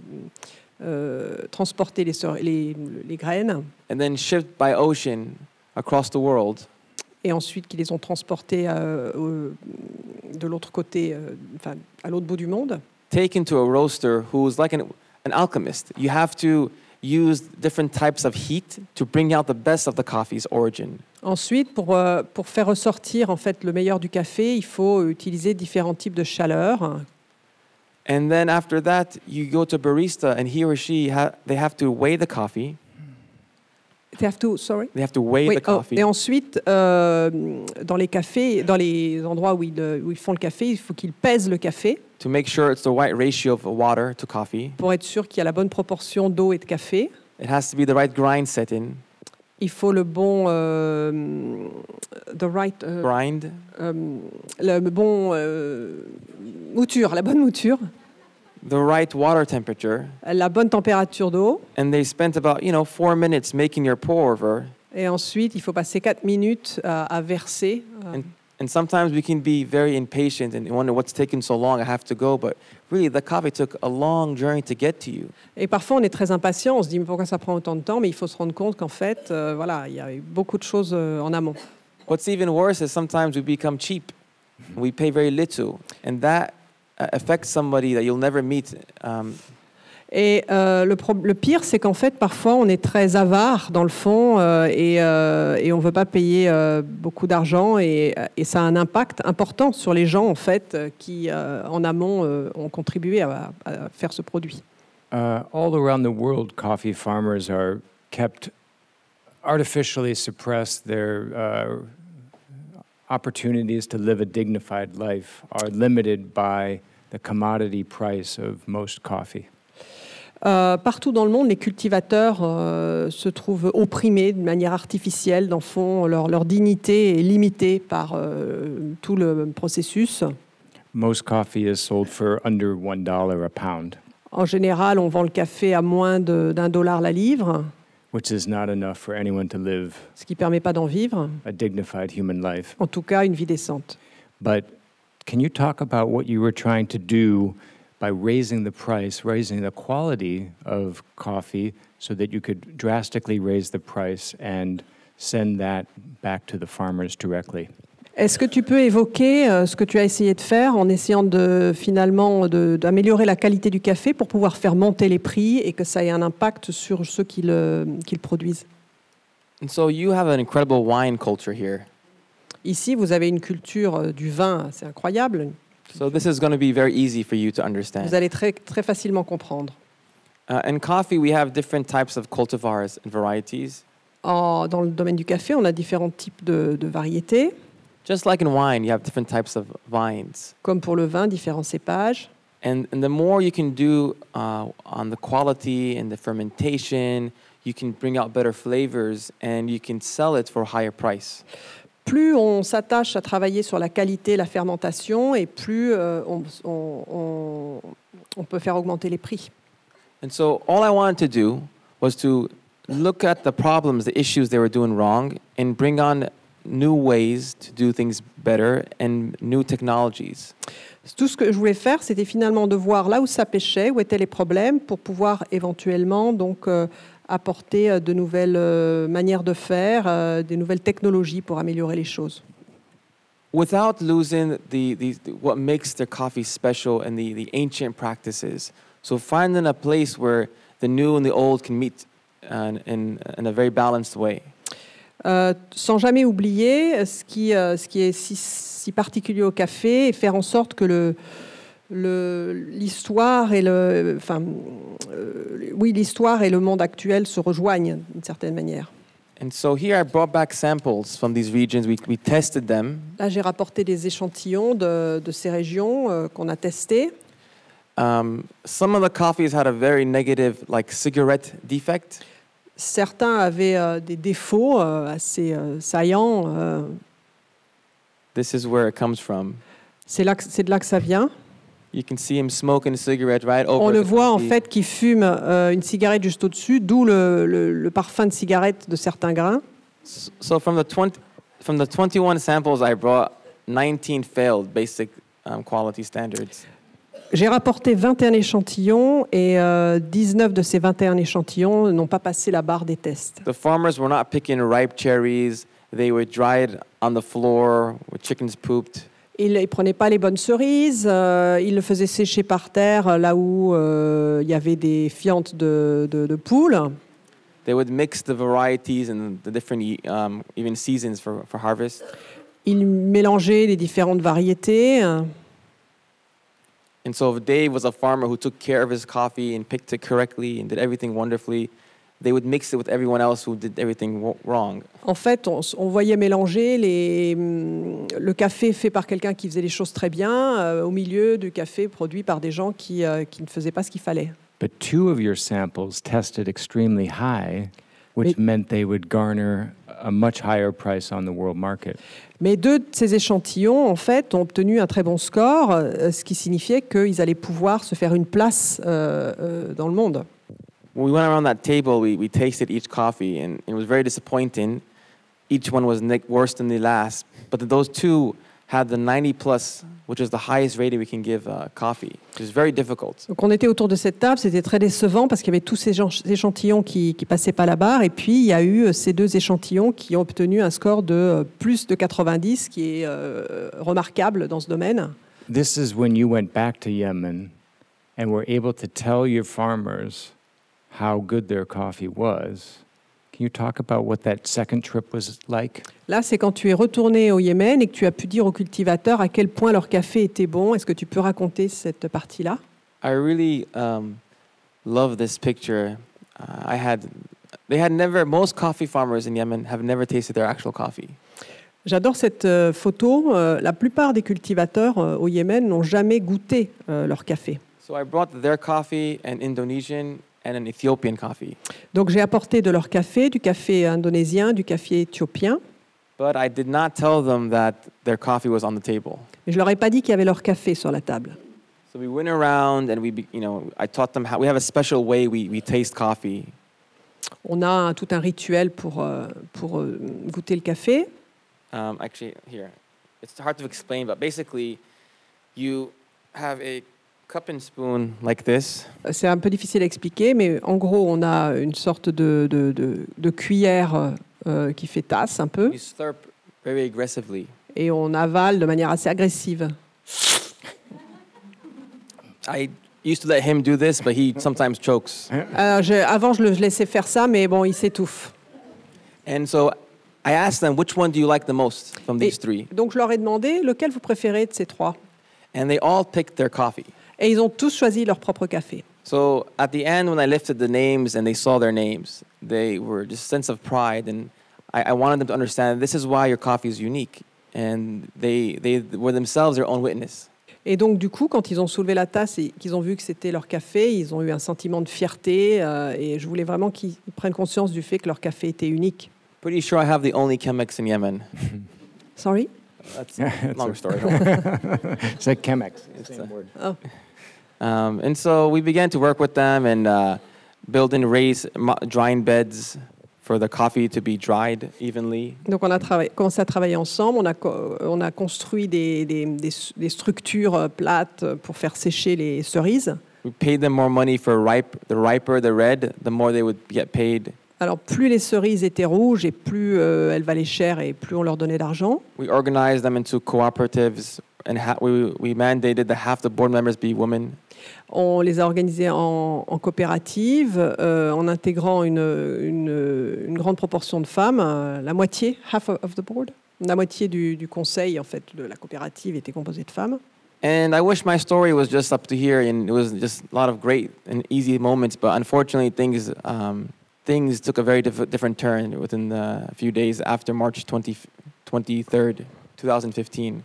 euh, transporté les, ceri- les, les graines, and then shipped by ocean across the world, et ensuite qui les ont transportées euh, au- de l'autre côté, euh, enfin, à l'autre bout du monde, taken to a roaster who's like an, an alchemist. You have to use different types of heat to bring out the best of the coffee's origin. Ensuite, pour, euh, pour faire ressortir en fait le meilleur du café, il faut utiliser différents types de chaleur. And then after that, you go to a barista, and he or she ha- they have to weigh the coffee. They have to, sorry. They have to weigh Oui, the oh, coffee et ensuite, euh, dans les cafés, dans les endroits où ils, euh, où ils font le café, il faut qu'ils pèsent le café to make sure it's the right ratio of water to coffee. pour être sûr qu'il y a la bonne proportion d'eau et de café. It has to be the right grind setting. Il faut le bon, euh, the right, euh, Grind. euh, le bon euh, mouture, la bonne mouture, The right water temperature. la bonne température d'eau. And they spent about, you know, four minutes making your pour over. Et ensuite, il faut passer quatre minutes à, à verser. euh, And, and sometimes we can be very impatient and wonder what's taking so long, I have to go. But really, the coffee took a long journey to get to you. Et parfois, on est très impatient. On se dit, mais pourquoi ça prend autant de temps? Mais il faut se rendre compte qu'en fait, euh, voilà, il y a eu beaucoup de choses euh, en amont. What's even worse is sometimes we become cheap. We pay very little. And that uh, affects somebody that you'll never meet. Um, Et euh, le, pro- le pire, c'est qu'en fait, parfois, on est très avare dans le fond euh, et, euh, et on ne veut pas payer euh, beaucoup d'argent et, et ça a un impact important sur les gens, en fait, euh, qui, euh, en amont, euh, ont contribué à, à faire ce produit. Uh, all around the world, coffee farmers are kept artificially suppressed. Their uh, opportunities to live a dignified life are limited by the commodity price of most coffee. Euh, partout dans le monde, les cultivateurs euh, se trouvent opprimés de manière artificielle. Dans le fond, leur, leur dignité est limitée par euh, tout le processus. Most coffee is sold for under one dollar a pound, En général, on vend le café à moins de- d'un dollar la livre, which is not enough for anyone to live ce qui ne permet pas d'en vivre, a dignified human life. en tout cas une vie décente. But can you talk about what you were trying to do by raising the price, raising the quality of coffee so that you could drastically raise the price and send that back to the farmers directly? Est-ce que tu peux évoquer euh, ce que tu as essayé de faire en essayant de finalement de- d'améliorer la qualité du café pour pouvoir faire monter les prix et que ça ait un impact sur ceux qui le, qui le produisent? and so you have an incredible wine culture here. Ici, vous avez une culture euh, du vin, c'est incroyable. So this is going to be very easy for you to Vous understand. allez très, très facilement comprendre. Uh, in coffee, we have different types of cultivars and varieties. En- dans le domaine du café, on a différents types de, de variétés. Just like in wine, you have different types of vines. Comme pour le vin, différents cépages. And, and the more you can do uh, on the quality and the fermentation, you can bring out better flavors and you can sell it for a higher price. Plus on s'attache à travailler sur la qualité, la fermentation, et plus euh, on, on- on- on peut faire augmenter les prix. And so all I wanted to do was to look at the problems, the issues they were doing wrong, and bring on new ways to do things better and new technologies. Tout ce que je voulais faire, c'était finalement de voir là où ça pêchait, où étaient les problèmes, pour pouvoir éventuellement donc euh, apporter euh, de nouvelles euh, manières de faire, euh, des nouvelles technologies pour améliorer les choses. Without losing the, the, what makes their coffee special and the, the ancient practices. So finding a place where the new and the old can meet uh, in, in a very balanced way. Euh, sans jamais oublier ce qui, euh, ce qui est si, si particulier au café et faire en sorte que le, le, l'histoire et le, enfin, euh, oui, l'histoire et le monde actuel se rejoignent d'une certaine manière. And so here I brought back samples from these regions. We, we tested them. Là, j'ai rapporté des échantillons de, de ces régions euh, qu'on a testées. Um, some of the coffees had a very negative, like cigarette defect. Certains avaient euh, des défauts euh, assez euh, saillants. euh. This is where it comes from. C'est là que- c'est de là que ça vient. You can see him smoking a cigarette right over On le the voit en coffee. fait qui fume euh, une cigarette juste au-dessus, d'où le, le- le parfum de cigarette de certains grains. S- So from the twenty, from the twenty-one samples I brought, nineteen failed basic um, quality standards. J'ai rapporté vingt et un échantillons et euh, dix-neuf de ces vingt et un échantillons n'ont pas passé la barre des tests. The farmers were not picking ripe cherries. They were dried on the floor with chickens pooped. Ils ne prenaient pas les bonnes cerises, euh, ils le faisaient sécher par terre là où euh, il y avait des fientes de, de, de poules. They would mix the varieties and the different um, even seasons for, for harvest. Ils mélangeaient les différentes variétés. And so if Dave was a farmer who took care of his coffee and picked it correctly and did everything wonderfully, they would mix it with everyone else who did everything wo- wrong. En fait, on, on voyait mélanger les, le café fait par quelqu'un qui faisait les choses très bien euh, au milieu du café produit par des gens qui, euh, qui ne faisaient pas ce qu'il fallait. But two of your samples tested extremely high, which Mais- meant they would garner a much higher price on the world market. Mais deux de ces échantillons, en fait, ont obtenu un très bon score, euh, ce qui signifiait qu'ils allaient pouvoir se faire une place euh, euh, dans le monde. When we went around that table, we, we tasted each coffee, and it was very disappointing. Each one was ne- worse than the last. But those two had the ninety plus, which is the highest rating we can give uh, coffee, which is very difficult. Donc on était autour de cette table, c'était très décevant parce qu'il y avait tous ces gens- échantillons qui ne passaient pas la barre, et puis il y a eu euh, ces deux échantillons qui ont obtenu un score de euh, plus de quatre-vingt-dix, qui est euh, remarquable dans ce domaine. This is when you went back to Yemen and were able to tell your farmers how good their coffee was. Can you talk about what that second trip was like? Là, c'est quand tu es retourné au Yémen et que tu as pu dire aux cultivateurs à quel point leur café était bon. Est-ce que tu peux raconter cette partie-là? I really um, love this picture. Uh, I had, they had never, most coffee farmers in Yemen have never tasted their actual coffee. J'adore cette euh, photo. Euh, la plupart des cultivateurs euh, au Yémen n'ont jamais goûté euh, leur café. So I brought their coffee, an Indonesian and an Ethiopian coffee. Donc j'ai apporté de leur café, du café indonésien, du café éthiopien. But I did not tell them that their coffee was on the table. Mais je leur ai pas dit qu'il y avait leur café sur la table. So we went around and we, be- you know, I taught them how we have a special way we, we taste coffee. On a un- tout un rituel pour, euh, pour euh, goûter le café. Um, actually, here, it's hard to explain, but basically, you have a cup and spoon like this, C'est un peu difficile à expliquer, mais en gros, on a une sorte de, de, de, de cuillère euh, qui fait tasse un peu, you slurp very aggressively. et on avale de manière assez agressive. I used to let him do this, but he sometimes chokes. Alors, je- avant, je le laissais faire ça, mais bon, il s'étouffe. And so I asked them, which one do you like the most from these Et three? donc, je leur ai demandé lequel vous préférez de ces trois. And they all picked their coffee. Et ils ont tous choisi leur propre café. So at the end, when I lifted the names and they saw their names, they were just a sense of pride. And I, I wanted them to understand this is why your coffee is unique. And they, they were themselves their own witness. Et donc, du coup, quand ils ont soulevé la tasse et qu'ils ont vu que c'était leur café, ils ont eu un sentiment de fierté. euh, et je voulais vraiment qu'ils prennent conscience du fait que leur café était unique. Pretty sure I have the only Chemex in Yemen. Sorry? That's a It's long a- story. It's like Chemex. It's Same a- word. Oh. Um, and so we began to work with them and uh, build and raise mo- drying beds for the coffee to be dried evenly. Donc, on a travaillé- commencé à travailler ensemble. On a, co- on a construit des, des- des- des structures euh, plates pour faire sécher les cerises. We paid them more money for ripe. The riper the red, the more they would get paid. Alors, plus les cerises étaient rouges et plus euh, elles valaient cher et plus on leur donnait d'argent. We organized them into cooperatives and ha- we, we mandated that half the board members be women. On les a organisés en, en coopérative, euh, en intégrant une, une, une grande proportion de femmes, euh, la moitié, half of the board, la moitié du, du conseil en fait de la coopérative était composée de femmes. And I wish my story was just up to here and it was just a lot of great and easy moments, but unfortunately things um, things took a very diff- different turn within the few days after March twentieth, twenty-third, twenty fifteen.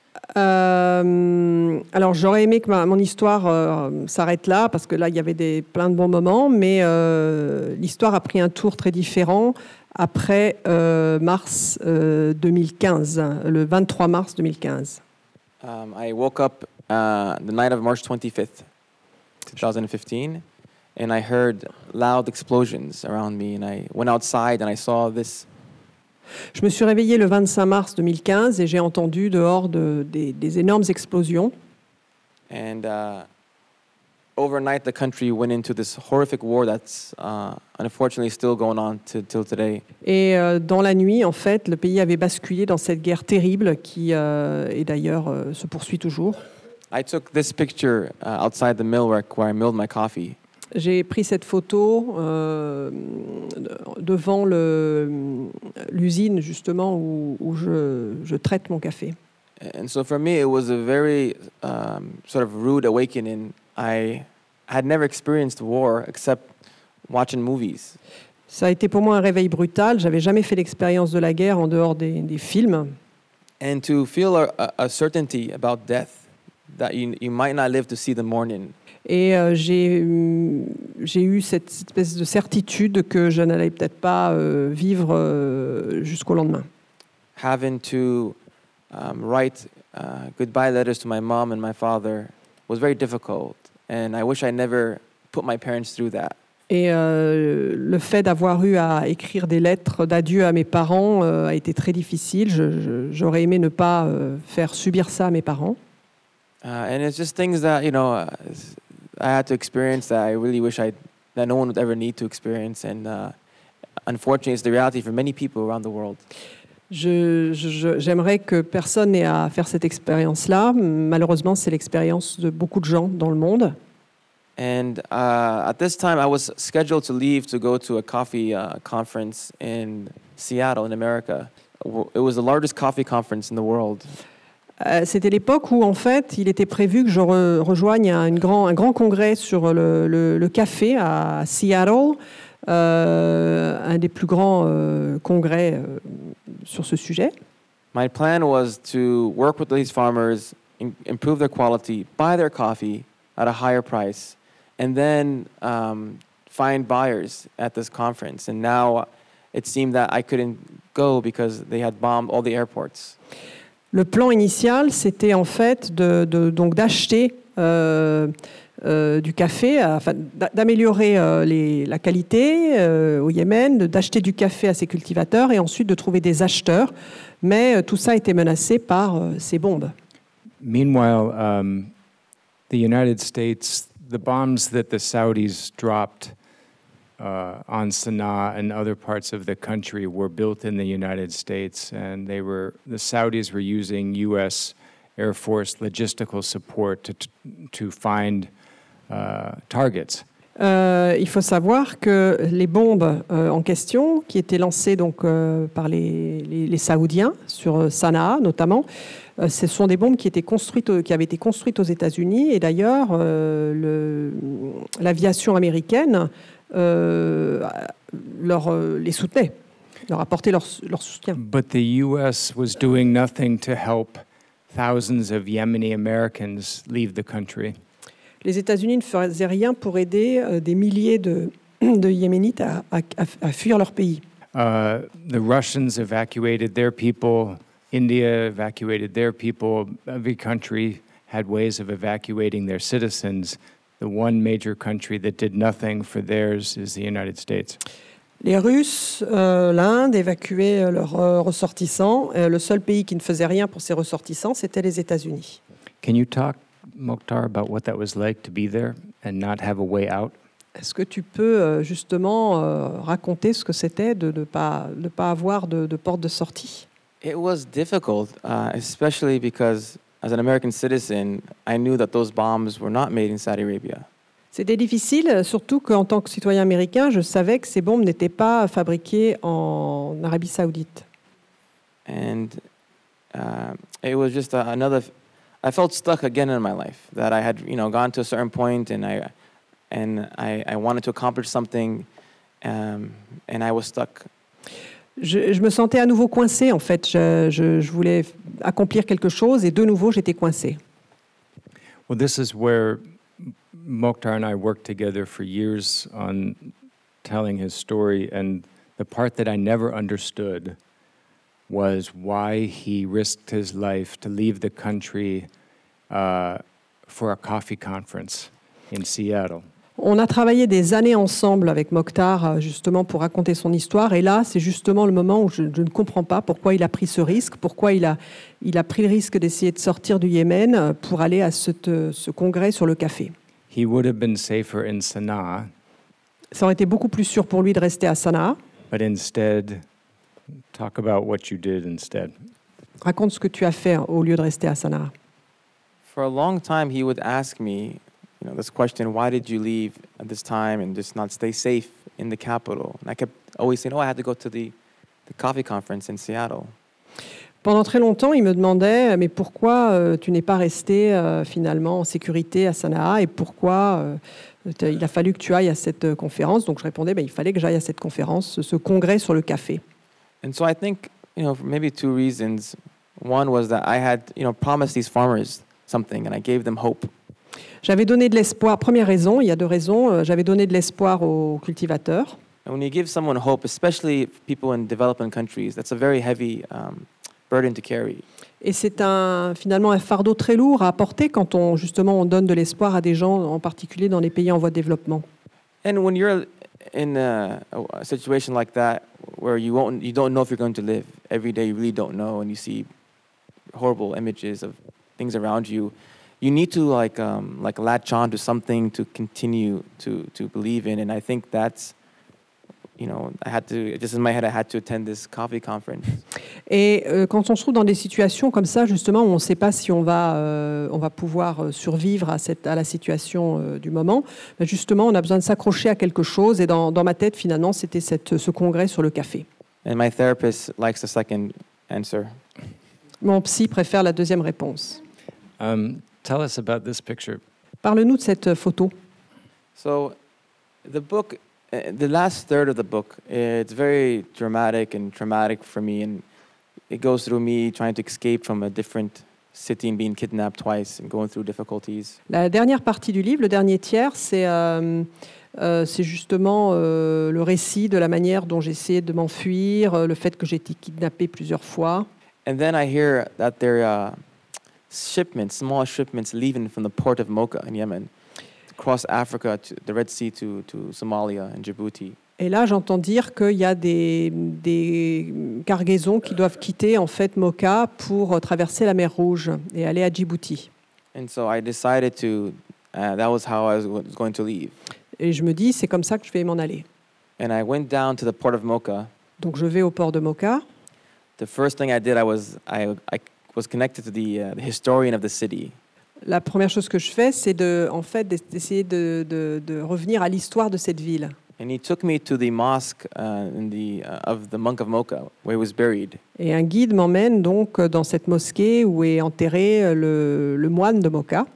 Euh, alors j'aurais aimé que ma- mon histoire euh, s'arrête là parce que là il y avait des, plein de bons moments, mais euh, l'histoire a pris un tour très différent après euh, mars euh, deux mille quinze, le vingt-trois mars deux mille quinze. Um, I woke up uh, the night of March twenty-fifth, twenty fifteen, and I heard loud explosions around me. And I went outside and I saw this Je me suis réveillée le vingt-cinq mars deux mille quinze et j'ai entendu dehors de, des, des énormes explosions. And uh, overnight, the country went into this horrific war that's uh, unfortunately still going on to, till today. Et euh, dans la nuit, en fait, le pays avait basculé dans cette guerre terrible qui, euh, et d'ailleurs, euh, se poursuit toujours. I took this picture uh, outside the mill where, where I milled my coffee. J'ai pris cette photo euh, devant le, l'usine, justement, où, où je, je traite mon café. And so for me, it was a very um, sort of rude awakening. I had never experienced war except watching movies. Ça a été pour moi un réveil brutal. J'avais jamais fait l'expérience de la guerre en dehors des, des films. And to feel a, a, a certainty about death, that you, you might not live to see the morning. Et euh, j'ai, j'ai eu cette espèce de certitude que je n'allais peut-être pas euh, vivre euh, jusqu'au lendemain. Having to um, write uh, goodbye letters to my mom and my father was very difficult. And I wish I never put my parents through that. Et euh, le fait d'avoir eu à écrire des lettres d'adieu à mes parents euh, a été très difficile. Je, je, j'aurais aimé ne pas euh, faire subir ça à mes parents. Uh, and it's just things that, you know, uh, I had to experience that I really wish I that no one would ever need to experience. And uh, unfortunately, it's the reality for many people around the world. Je, je, j'aimerais que personne n'ait à faire cette expérience-là. Malheureusement, c'est l'expérience de beaucoup de gens dans le monde. And uh, at this time, I was scheduled to leave to go to a coffee uh, conference in Seattle, in America. It was the largest coffee conference in the world. Euh, c'était l'époque où, en fait, il était prévu que je re, rejoigne un grand, un grand congrès sur le, le, le café à Seattle, euh, un des plus grands euh, congrès euh, sur ce sujet. My plan was to work with these farmers, in, improve their quality, buy their coffee at a higher price, and then um, find buyers at this conference. And now it seemed that I couldn't go because they had bombed all the airports. Le plan initial, c'était en fait de, de, donc d'acheter euh, euh, du café, enfin, d'améliorer euh, les, la qualité euh, au Yémen, de, d'acheter du café à ces cultivateurs et ensuite de trouver des acheteurs. Mais euh, tout ça était menacé par euh, ces bombes. Meanwhile, um, the United States, the bombs that the Saudis dropped Uh, on Sana'a and other parts of the country were built in the United States, and they were the Saudis were using U S Air Force logistical support to to find uh, targets. Euh, il faut savoir que les bombes euh, en question, qui étaient lancées donc euh, par les, les, les Saoudiens sur Sana'a notamment, euh, ce sont des bombes qui étaient construites, qui avaient été construites aux États-Unis, et d'ailleurs euh, le, l'aviation américaine Euh, leur, euh, les soutenait, leur apportait leur, leur soutien. But the U S was doing nothing to help thousands of Yemeni Americans leave the country. Les États-Unis ne faisaient rien pour aider euh, des milliers de, de Yéménites à, à, à fuir leur pays. Uh, the Russians evacuated their people. India evacuated their people. Every country had ways of evacuating their citizens. The one major country that did nothing for theirs is the United States. Les Russes, euh, l'Inde évacuaient leurs euh, ressortissants. Euh, le seul pays qui ne faisait rien pour ses ressortissants, c'était les États-Unis. Can you talk, Mokhtar, about what that was like to be there and not have a way out? Est-ce que tu peux euh, justement euh, raconter ce que c'était de ne pas, de pas avoir de, de porte de sortie? It was difficult, uh, especially because as an American citizen, I knew that those bombs were not made in Saudi Arabia. C'était difficile, surtout qu'en tant que citoyen américain, je savais que ces bombes n'étaient pas fabriquées en Arabie Saoudite. And uh, it was just a, another. I felt stuck again in my life. That I had, you know, gone to a certain point, and I, and I, I wanted to accomplish something, um, and I was stuck. Je, je me sentais à nouveau coincée, en fait. Je, je, je voulais accomplir quelque chose et de nouveau, j'étais coincée. Well, this is where Mokhtar and I worked together for years on telling his story, and the part that I never understood was why he risked his life to leave the country uh, for a coffee conference in Seattle. On a travaillé des années ensemble avec Mokhtar justement pour raconter son histoire. Et là, c'est justement le moment où je, je ne comprends pas pourquoi il a pris ce risque, pourquoi il a, il a pris le risque d'essayer de sortir du Yémen pour aller à ce, ce congrès sur le café. He would have been safer in Sana'a, Ça aurait été beaucoup plus sûr pour lui de rester à Sanaa. but instead, talk about what you did instead. Raconte ce que tu as fait au lieu de rester à Sanaa. For a long time, he would ask me, you know, this question: why did you leave at this time and just not stay safe in the capital? And I kept always saying, oh, I had to go to the, the coffee conference in Seattle. Pendant très longtemps, il me demandait mais pourquoi euh, tu n'es pas resté euh, finalement en sécurité à Sanaa et pourquoi euh, il a fallu que tu ailles à cette euh, conférence. Donc je répondais ben, il fallait que j'aille à cette conférence, ce, ce congrès sur le café. And so I think, you know, for maybe two reasons. One was that I had, you know, promised these farmers something and I gave them hope. J'avais donné de l'espoir. Première raison, il y a deux raisons. Euh, J'avais donné de l'espoir aux cultivateurs. And when you give someone hope, especially people in developing countries, that's a very heavy um, burden to carry. Et c'est un, finalement un fardeau très lourd à porter quand on, justement, on donne de l'espoir à des gens, en particulier dans les pays en voie de développement. And when you're in a, a situation like that, where you won't, you don't know if you're going to live every day, you really don't know, and you see horrible images of things around you, you need to like um, like latch on to something to continue to to believe in. And I think that's, you know, I had to, just in my head, I had to attend this coffee conference. Et euh, quand on se trouve dans des situations comme ça, justement, où on ne sait pas si on va, euh, on va pouvoir survivre à, cette, à la situation euh, du moment, ben justement, on a besoin de s'accrocher à quelque chose. Et dans, dans ma tête, finalement, c'était cette, ce congrès sur le café. And my therapist likes the second answer. Mon psy préfère la deuxième réponse. Um, tell us about this picture. Parle-nous de cette photo. So, the book, uh, the last third of the book, it's very dramatic and traumatic for me, and it goes through me trying to escape from a different city and being kidnapped twice and going through difficulties. La dernière partie du livre, le dernier tiers, c'est euh, euh, c'est justement euh, le récit de la manière dont j'ai essayé de m'enfuir, euh, le fait que j'ai été kidnappée plusieurs fois. And then I hear that there are uh, shipments, small shipments leaving from the port of Mocha in Yemen, across Africa, to the Red Sea to, to Somalia and Djibouti. Et là, j'entends dire qu'il y a des, des cargaisons qui doivent quitter en fait Mocha pour traverser la mer Rouge et aller à Djibouti. And so I decided to, uh, that was how I was was going to leave. Et je me dis, c'est comme ça que je vais m'en aller. And I went down to the port of Mocha. Donc je vais au port de Mocha. The first thing I did, I was I, I was connected to the, uh, the historian of the city. La première chose que je fais, c'est de, en fait, d'essayer de, de, de revenir à l'histoire de cette ville. And he took me to the mosque uh, in the, uh, of the monk of Mocha, where he was buried. Et un guide m'emmène donc dans cette mosquée où est enterré le, le moine de Mocha.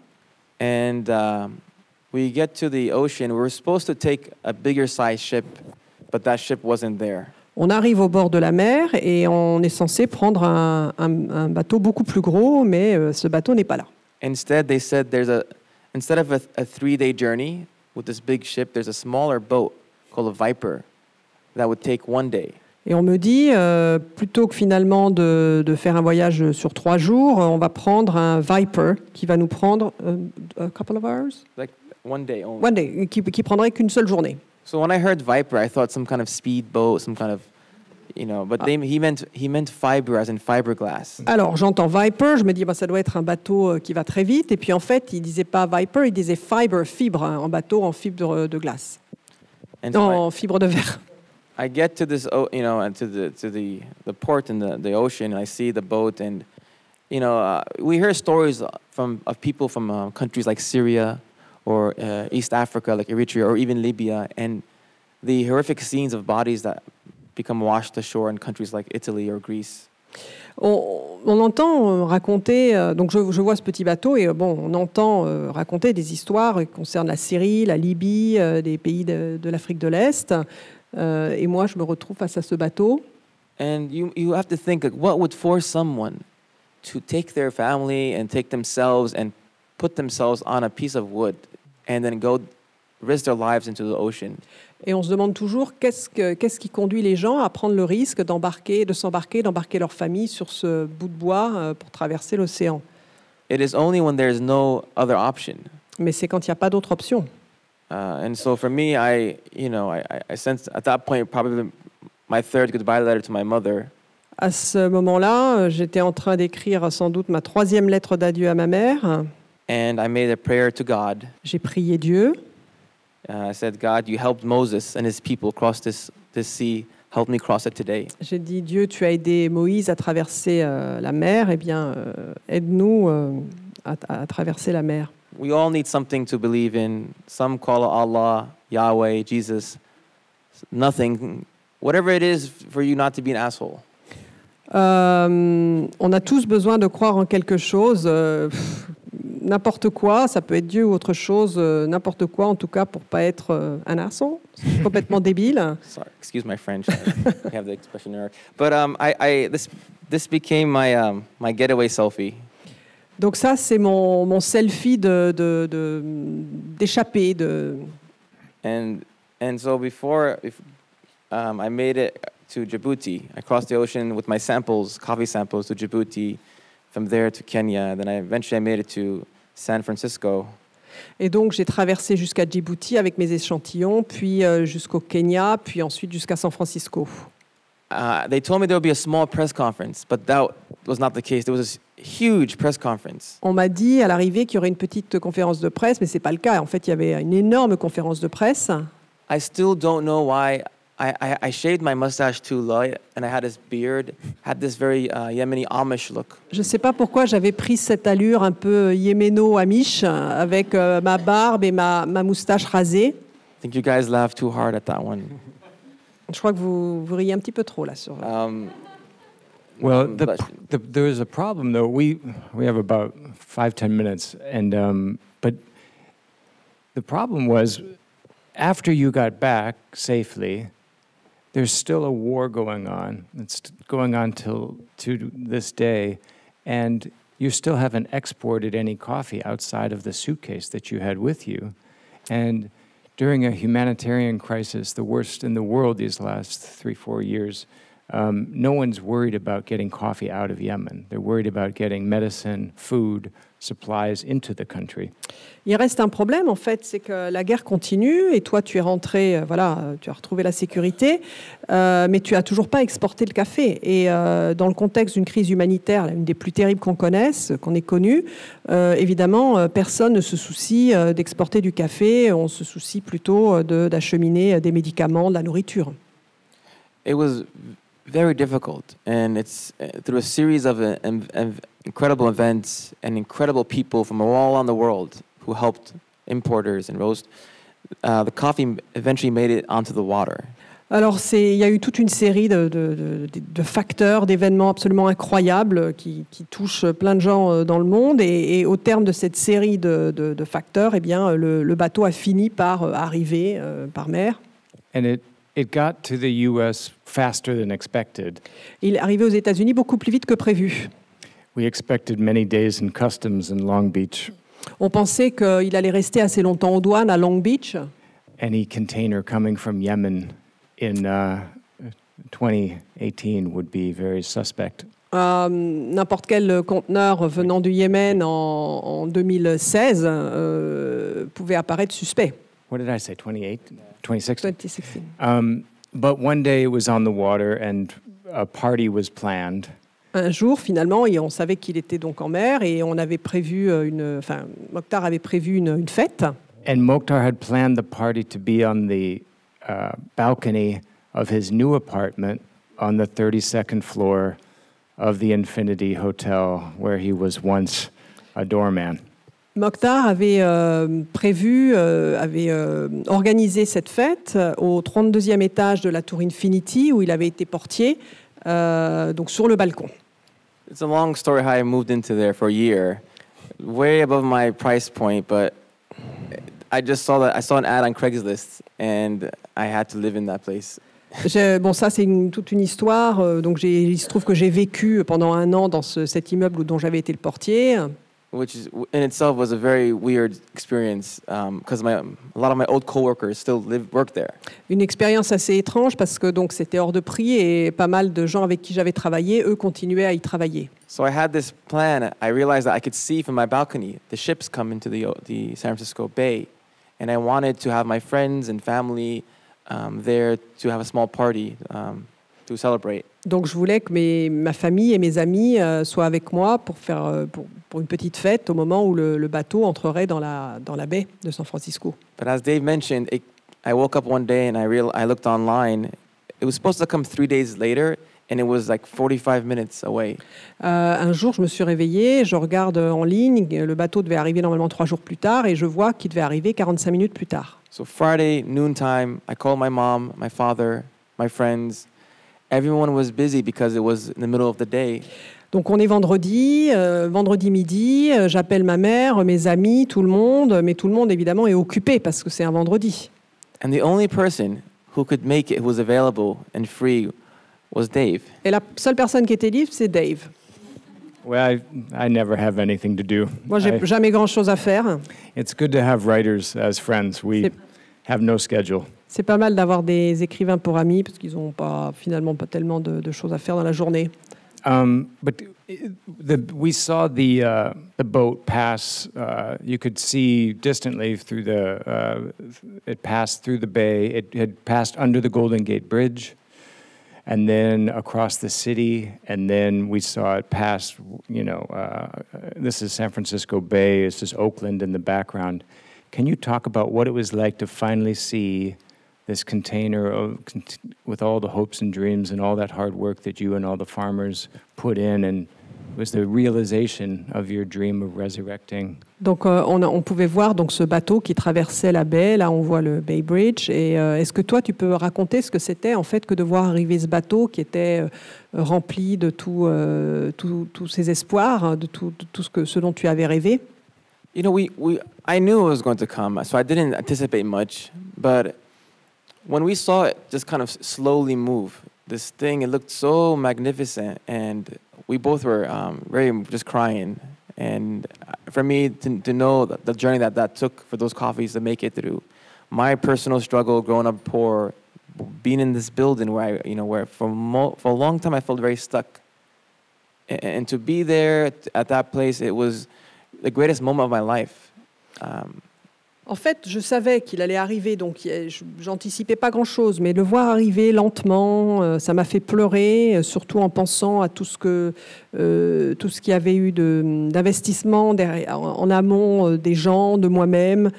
And uh, we get to the ocean. We were supposed to take a bigger size ship, but that ship wasn't there. On arrive au bord de la mer et on est censé prendre un, un, un bateau beaucoup plus gros, mais euh, ce bateau n'est pas là. Instead, they said there's a, instead of a, a three-day journey with this big ship, there's a smaller boat called a Viper that would take one day. Et on me dit, euh, plutôt que finalement de, de faire un voyage sur trois jours, on va prendre un Viper qui va nous prendre euh, a couple of hours, Like one day only. one day, qui, qui prendrait qu'une seule journée. So when I heard Viper, I thought some kind of speedboat, some kind of, you know, but they, he meant he meant fiber as in fiberglass. Alors j'entends Viper, je me dis bah, ça doit être un bateau euh, qui va très vite. Et puis en fait, il disait pas Viper, il disait fiber, fibre, hein, en bateau en fibre de glace, And so en fibre de verre. I, I get to this, o- you know, and to the to the the port in the, the ocean, and I see the boat, and you know, uh, we hear stories from of people from uh, countries like Syria or uh, East Africa, like Eritrea, or even Libya, and the horrific scenes of bodies that become washed ashore in countries like Italy or Greece. On, on entend euh, raconter, euh, donc je, je vois ce petit bateau et euh, bon, on entend euh, raconter des histoires qui concernent la Syrie, la Libye, euh, des pays de, de l'Afrique de l'Est. Euh, et moi, je me retrouve face à ce bateau. And you you have to think, like, what would force someone to take their family and take themselves and put themselves on a piece of wood and then go risk their lives into the ocean? Et on se demande toujours qu'est-ce, que, qu'est-ce qui conduit les gens à prendre le risque d'embarquer, de s'embarquer, d'embarquer leur famille sur ce bout de bois euh, pour traverser l'océan. It is only when there is no other option. Mais c'est quand il n'y a pas d'autre option. Uh, and so for me, I, you know, I, I sensed at that point probably my third goodbye letter to my mother. À ce moment-là, j'étais en train d'écrire sans doute ma troisième lettre d'adieu à ma mère. And I made a prayer to God. J'ai prié Dieu. Uh, I said, God, you helped Moses and his people cross this, this sea. Help me cross it today. J'ai dit, Dieu, tu as aidé Moïse à traverser euh, la mer. Eh bien, euh, aide-nous euh, à, à traverser la mer. We all need something to believe in. Some call it Allah, Yahweh, Jesus. Nothing. Whatever it is for you not to be an asshole. Euh, on a tous besoin de croire en quelque chose. Euh, pff, n'importe quoi, ça peut être Dieu ou autre chose, euh, n'importe quoi en tout cas pour pas être euh, un arçon, complètement débile. Sorry, excuse my French. I have the expression error. But um, I, I this this became my um, my getaway selfie. Donc ça, c'est mon, mon selfie de, de, de, d'échappée. De... And and so before if, um, I made it to Djibouti, I crossed the ocean with my samples, coffee samples, to Djibouti. From there to Kenya, then I eventually I made it to San Francisco. Et donc j'ai traversé jusqu'à Djibouti avec mes échantillons, puis euh, jusqu'au Kenya, puis ensuite jusqu'à San Francisco. Uh, they told me there would be a small press conference, but that was not the case. There was a huge press conference. On m'a dit à l'arrivée qu'il y aurait une petite conférence de presse, mais c'est pas le cas. En fait, il y avait une énorme conférence de presse. I still don't know why. I, I, I shaved my mustache too low, and I had this beard, had this very uh, Yemeni Amish look. Je ne sais pas pourquoi j'avais pris cette allure un peu yéméno-amish avec euh, ma barbe et ma, ma moustache rasée. I think you guys laughed too hard at that one. Je crois que vous, vous riez un petit peu trop là sur. Um, Well, the, but- the, there is a problem, though. We we have about five ten minutes, and um, but the problem was after you got back safely, there's still a war going on. It's going on till to this day, and you still haven't exported any coffee outside of the suitcase that you had with you, and during a humanitarian crisis, the worst in the world these last three, four years, um, no one's worried about getting coffee out of Yemen. They're worried about getting medicine, food, supplies into the country. Il reste un problème en fait, c'est que la guerre continue et toi tu es rentré, euh, voilà, euh, tu as retrouvé la sécurité, euh, mais tu as toujours pas exporté le café. Et euh, dans le contexte d'une crise humanitaire, là, une des plus terribles qu'on connaisse, qu'on ait connue, euh, évidemment, euh, personne ne se soucie euh, d'exporter du café. On se soucie plutôt euh, de, d'acheminer des médicaments, de la nourriture. it was very difficult, and it's uh, through a series of, uh, um, of incredible events and incredible people from all around the world who helped importers and roast. Uh, the coffee eventually made it onto the water. Alors, c'est, il y a eu toute une série de, de, de, de facteurs, d'événements absolument incroyables qui, qui touchent plein de gens dans le monde. Et, et au terme de cette série de, de, de facteurs, eh bien, le, le bateau a fini par arriver euh, par mer. And it, it got to the U S faster than expected. Il est arrivé aux États-Unis beaucoup plus vite que prévu. We expected many days in customs in Long Beach. On pensait qu'il allait rester assez longtemps aux douanes à Long Beach. Any container coming from Yemen in uh, twenty eighteen would be very suspect. Euh, n'importe quel conteneur venant du Yémen en, en deux mille seize euh, pouvait apparaître suspect. What did I say, twenty-eight? twenty sixteen? twenty sixteen. Um, but one day it was on the water and a party was planned. Un jour, finalement, et on savait qu'il était donc en mer et on avait prévu une, enfin, Mokhtar avait prévu une, une fête. And Mokhtar had planned the party to be on the uh, balcony of his new apartment on the thirty-second floor of the Infinity Hotel where he was once a doorman. Mokhtar avait euh, prévu, euh, avait euh, organisé cette fête au trente-deuxième étage de la tour Infinity où il avait été portier, euh, donc sur le balcon. It's a long story how I moved into there for a year, way above my price point, but I just saw that I saw an ad on Craigslist and I had to live in that place. J'ai, bon, ça c'est une, toute une histoire. euh, Donc j'ai, il se trouve que j'ai vécu pendant un an dans ce, cet immeuble dont j'avais été le portier. Which is, in itself was a very weird experience because my a lot of my old coworkers still live work there. Une expérience assez étrange parce que donc c'était hors de prix et pas mal de gens avec qui j'avais travaillé, eux continuaient à y travailler. So I had this plan. I realized that I could see from my balcony the ships come into the the San Francisco Bay, and I wanted to have my friends and family um, there to have a small party um, to celebrate. Donc je voulais que mes, ma famille et mes amis euh, soient avec moi pour faire euh, pour, pour une petite fête au moment où le, le bateau entrerait dans la dans la baie de San Francisco. But as Dave mentioned, it, I woke up one day and I real I looked online. It was supposed to come three days later, and it was like forty-five minutes away. Euh, un jour, je me suis réveillée, je regarde en ligne, le bateau devait arriver normalement trois jours plus tard, et je vois qu'il devait arriver quarante-cinq minutes plus tard. So Friday noontime, I called my mom, my father, my friends. Everyone was busy because it was in the middle of the day. Donc on est vendredi, euh, vendredi midi, euh, j'appelle ma mère, mes amis, tout le monde, mais tout le monde évidemment est occupé parce que c'est un vendredi. And the only person who could make it, who was available and free, was Dave. Et la seule personne qui était libre, c'est Dave. Well, I, I never have anything to do. Moi, j'ai I- jamais grand-chose à faire. it's good to have writers as friends. We C'est- have no schedule. C'est pas mal d'avoir des écrivains pour amis parce qu'ils n'ont pas finalement pas tellement de, de choses à faire dans la journée. Um, but uh, the, we saw the uh, the boat pass. Uh, you could see distantly through the. Uh, it passed through the bay. It had passed under the Golden Gate Bridge, and then across the city. And then we saw it pass. You know, uh, this is San Francisco Bay. This is Oakland in the background. Can you talk about what it was like to finally see this container of, cont- with all the hopes and dreams and all that hard work that you and all the farmers put in, and it was the realization of your dream of resurrecting? Donc euh, on, a- on pouvait voir donc ce bateau qui traversait la baie. Là, on voit le Bay Bridge. Et euh, est-ce que toi, tu peux raconter ce que c'était en fait que de voir arriver ce bateau qui était euh, rempli de tout, euh, tout- tous ces espoirs, hein, de tout, de tout ce, que, ce dont tu avais rêvé? You know, we, we I knew it was going to come, so I didn't anticipate much. But when we saw it just kind of slowly move, this thing, it looked so magnificent, and we both were um, very just crying. And for me to, to know the, the journey that that took for those coffees to make it through, my personal struggle growing up poor, being in this building where I, you know, where for mo- for a long time I felt very stuck, and, and to be there at that place, it was the greatest moment of my life. Um, En fait, je savais qu'il allait arriver, donc y- je- j'anticipais pas grand-chose, mais le voir arriver lentement, euh, ça m'a fait pleurer, euh, surtout en pensant à tout ce que euh, tout ce qu'il y avait eu de- d'investissement derrière- en, en amont euh, des gens, de moi-même,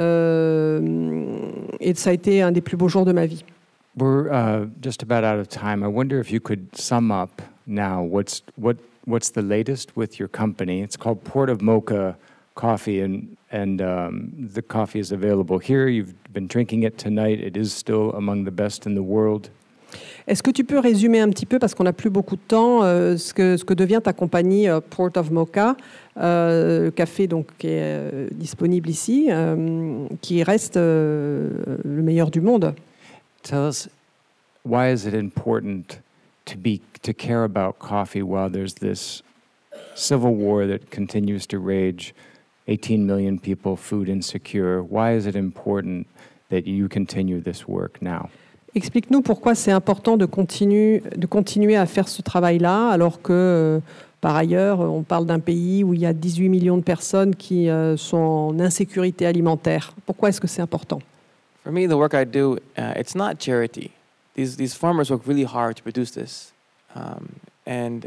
euh, et ça a été un des plus beaux jours de ma vie. We're uh, just about out of time. I wonder if you could sum up now what's what what's the latest with your company. It's called Port of Mocha Coffee, and and um, the coffee is available here. You've been drinking it tonight. It is still among the best in the world. Est-ce que tu peux résumer un petit peu, parce qu'on n'a plus beaucoup de temps, euh, ce, que, ce que devient ta compagnie euh, Port of Mocha, euh, le café donc, qui est euh, disponible ici, euh, qui reste euh, le meilleur du monde. Tell us, why is it important to be to care about coffee while there's this civil war that continues to rage, eighteen million people food insecure? Why is it important that you continue this work now? Explique-nous pourquoi c'est important de, continue, de continuer à faire ce travail-là, alors que, euh, par ailleurs, on parle d'un pays où il y a dix-huit millions de personnes qui euh, sont en insécurité alimentaire. Pourquoi est-ce que c'est important ? For me, the work I do, uh, it's not charity. These these farmers work really hard to produce this, um, and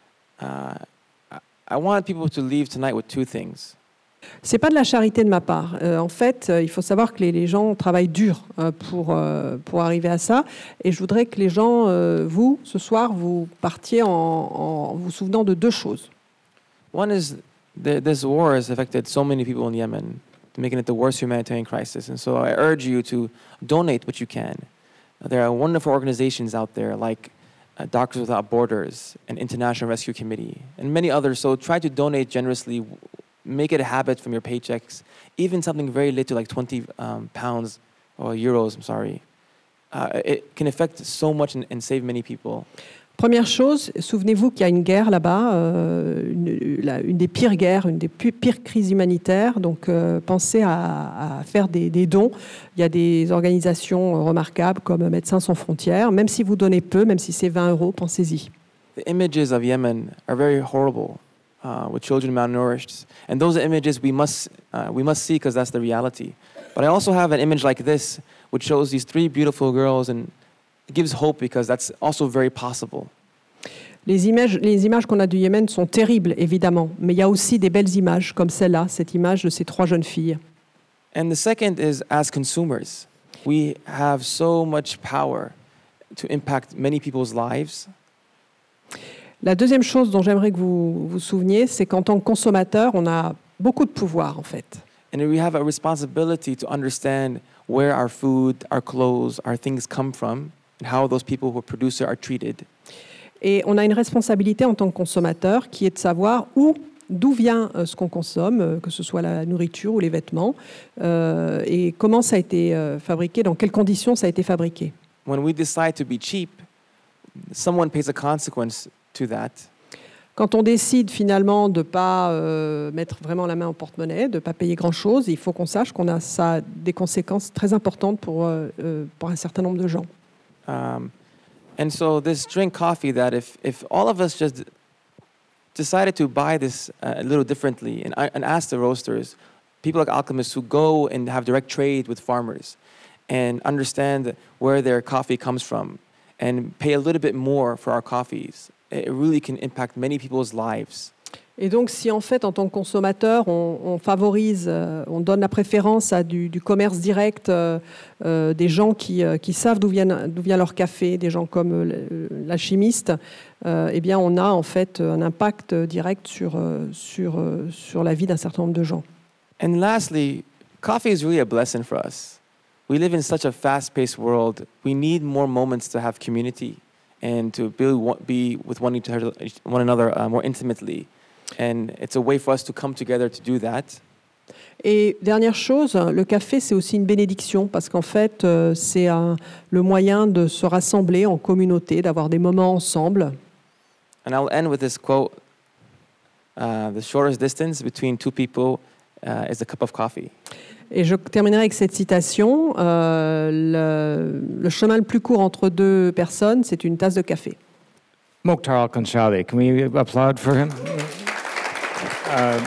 uh, I- I want people to leave tonight with two things. C'est pas de la charité de ma part. Euh, en fait, euh, il faut savoir que les, les gens travaillent dur euh, pour, euh, pour arriver à ça. Et je voudrais que les gens, euh, vous, ce soir, vous partiez en, en vous souvenant de deux choses. One is th- this war has affected so many people in Yemen, making it the worst humanitarian crisis. And so I urge you to donate what you can. There are wonderful organizations out there like uh, Doctors Without Borders and International Rescue Committee and many others. So try to donate generously. Make it a habit from your paychecks, even something very little like twenty um, pounds or euros, I'm sorry. Uh, it can affect so much and, and save many people. Première chose, souvenez-vous qu'il y a une guerre là-bas, euh, une, la- une des pires guerres, une des pu- pires crises humanitaires. Donc, euh, pensez à, à faire des, des dons. Il y a des organisations remarquables comme Médecins sans frontières. Même si vous donnez peu, même si c'est vingt euros, pensez-y. The images of Yemen are very horrible, uh, with children malnourished, and those images we must uh, we must see because that's the reality. But I also have an image like this, which shows these three beautiful girls, and it gives hope because that's also very possible. Les images, les images qu'on a du Yémen sont terribles, évidemment, mais il y a aussi des belles images, comme celle-là, cette image de ces trois jeunes filles. And the second is, as consumers, we have so much power to impact many people's lives. La deuxième chose dont j'aimerais que vous vous souveniez, c'est qu'en tant que consommateur, on a beaucoup de pouvoir, en fait. And we have a responsibility to understand where our food, our clothes, our things come from, and how those people who produce it are treated. Et on a une responsabilité en tant que consommateur qui est de savoir où, d'où vient euh, ce qu'on consomme, euh, que ce soit la nourriture ou les vêtements, euh, et comment ça a été euh, fabriqué, dans quelles conditions ça a été fabriqué. When we decide to be cheap, someone pays a consequence to that. Quand on décide finalement de ne pas euh, mettre vraiment la main au porte-monnaie, de ne pas payer grand-chose, il faut qu'on sache qu'on a ça a des conséquences très importantes pour, euh, euh, pour un certain nombre de gens. Um, and so this drink coffee, that if, if all of us just decided to buy this uh, a little differently and, and ask the roasters, people like alchemists who go and have direct trade with farmers and understand where their coffee comes from and pay a little bit more for our coffees, it really can impact many people's lives. Et donc, si en fait, en tant que consommateur, on, on favorise, euh, on donne la préférence à du, du commerce direct, euh, euh, des gens qui, euh, qui savent d'où vient, d'où vient leur café, des gens comme euh, l'alchimiste, euh, eh bien, on a en fait un impact direct sur, euh, sur, euh, sur la vie d'un certain nombre de gens. And lastly, coffee is really a blessing for us. We live in such a fast-paced world. We need more moments to have community and to be, be with one, each other, one another uh, more intimately. And it's a way for us to come together to do that. Et dernière chose, le café, c'est aussi une bénédiction parce qu'en fait, euh, c'est un, le moyen de se rassembler en communauté, d'avoir des moments ensemble. And I'll end with this quote. Uh, the shortest distance between two people uh, is a cup of coffee. Et je terminerai avec cette citation. Euh, le, le chemin le plus court entre deux personnes, c'est une tasse de café. Mokhtar Al-Khanshali, can we applaud for him? Uh,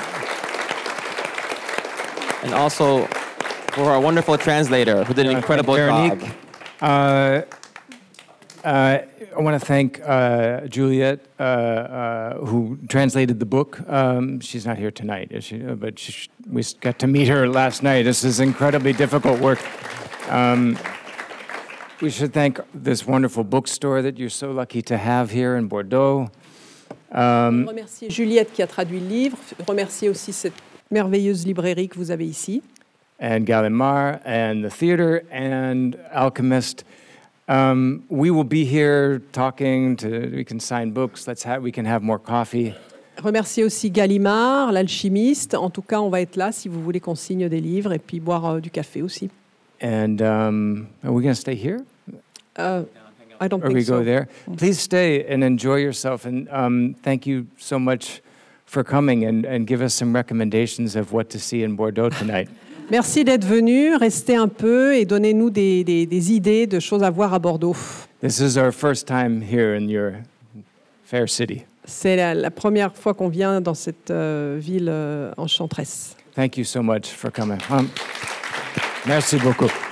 and also for our wonderful translator who did an incredible job. Uh, uh, I want to thank uh, Juliet, uh, uh, who translated the book. Um, she's not here tonight, is she? But she, we got to meet her last night. This is incredibly difficult work. Um, we should thank this wonderful bookstore that you're so lucky to have here in Bordeaux. Um, remercier Juliette qui a traduit le livre, remercier aussi cette merveilleuse librairie que vous avez ici. And Gallimard and the theater and Alchemist. Um, we will be here talking to, we can sign books, let's have, we can have more coffee. Remercier aussi Gallimard, l'alchimiste. En tout cas, on va être là si vous voulez qu'on signe des livres et puis boire euh, du café aussi. And um, are we going to stay here? Uh, I don't or think we so. go there? Please stay and enjoy yourself. And um, thank you so much for coming and, and give us some recommendations of what to see in Bordeaux tonight. Merci d'être venu. Restez un peu et donnez-nous des, des, des idées de choses à voir à Bordeaux. This is our first time here in your fair city. C'est la, la première fois qu'on vient dans cette euh, ville euh, enchanteresse. Thank you so much for coming. Um, merci beaucoup.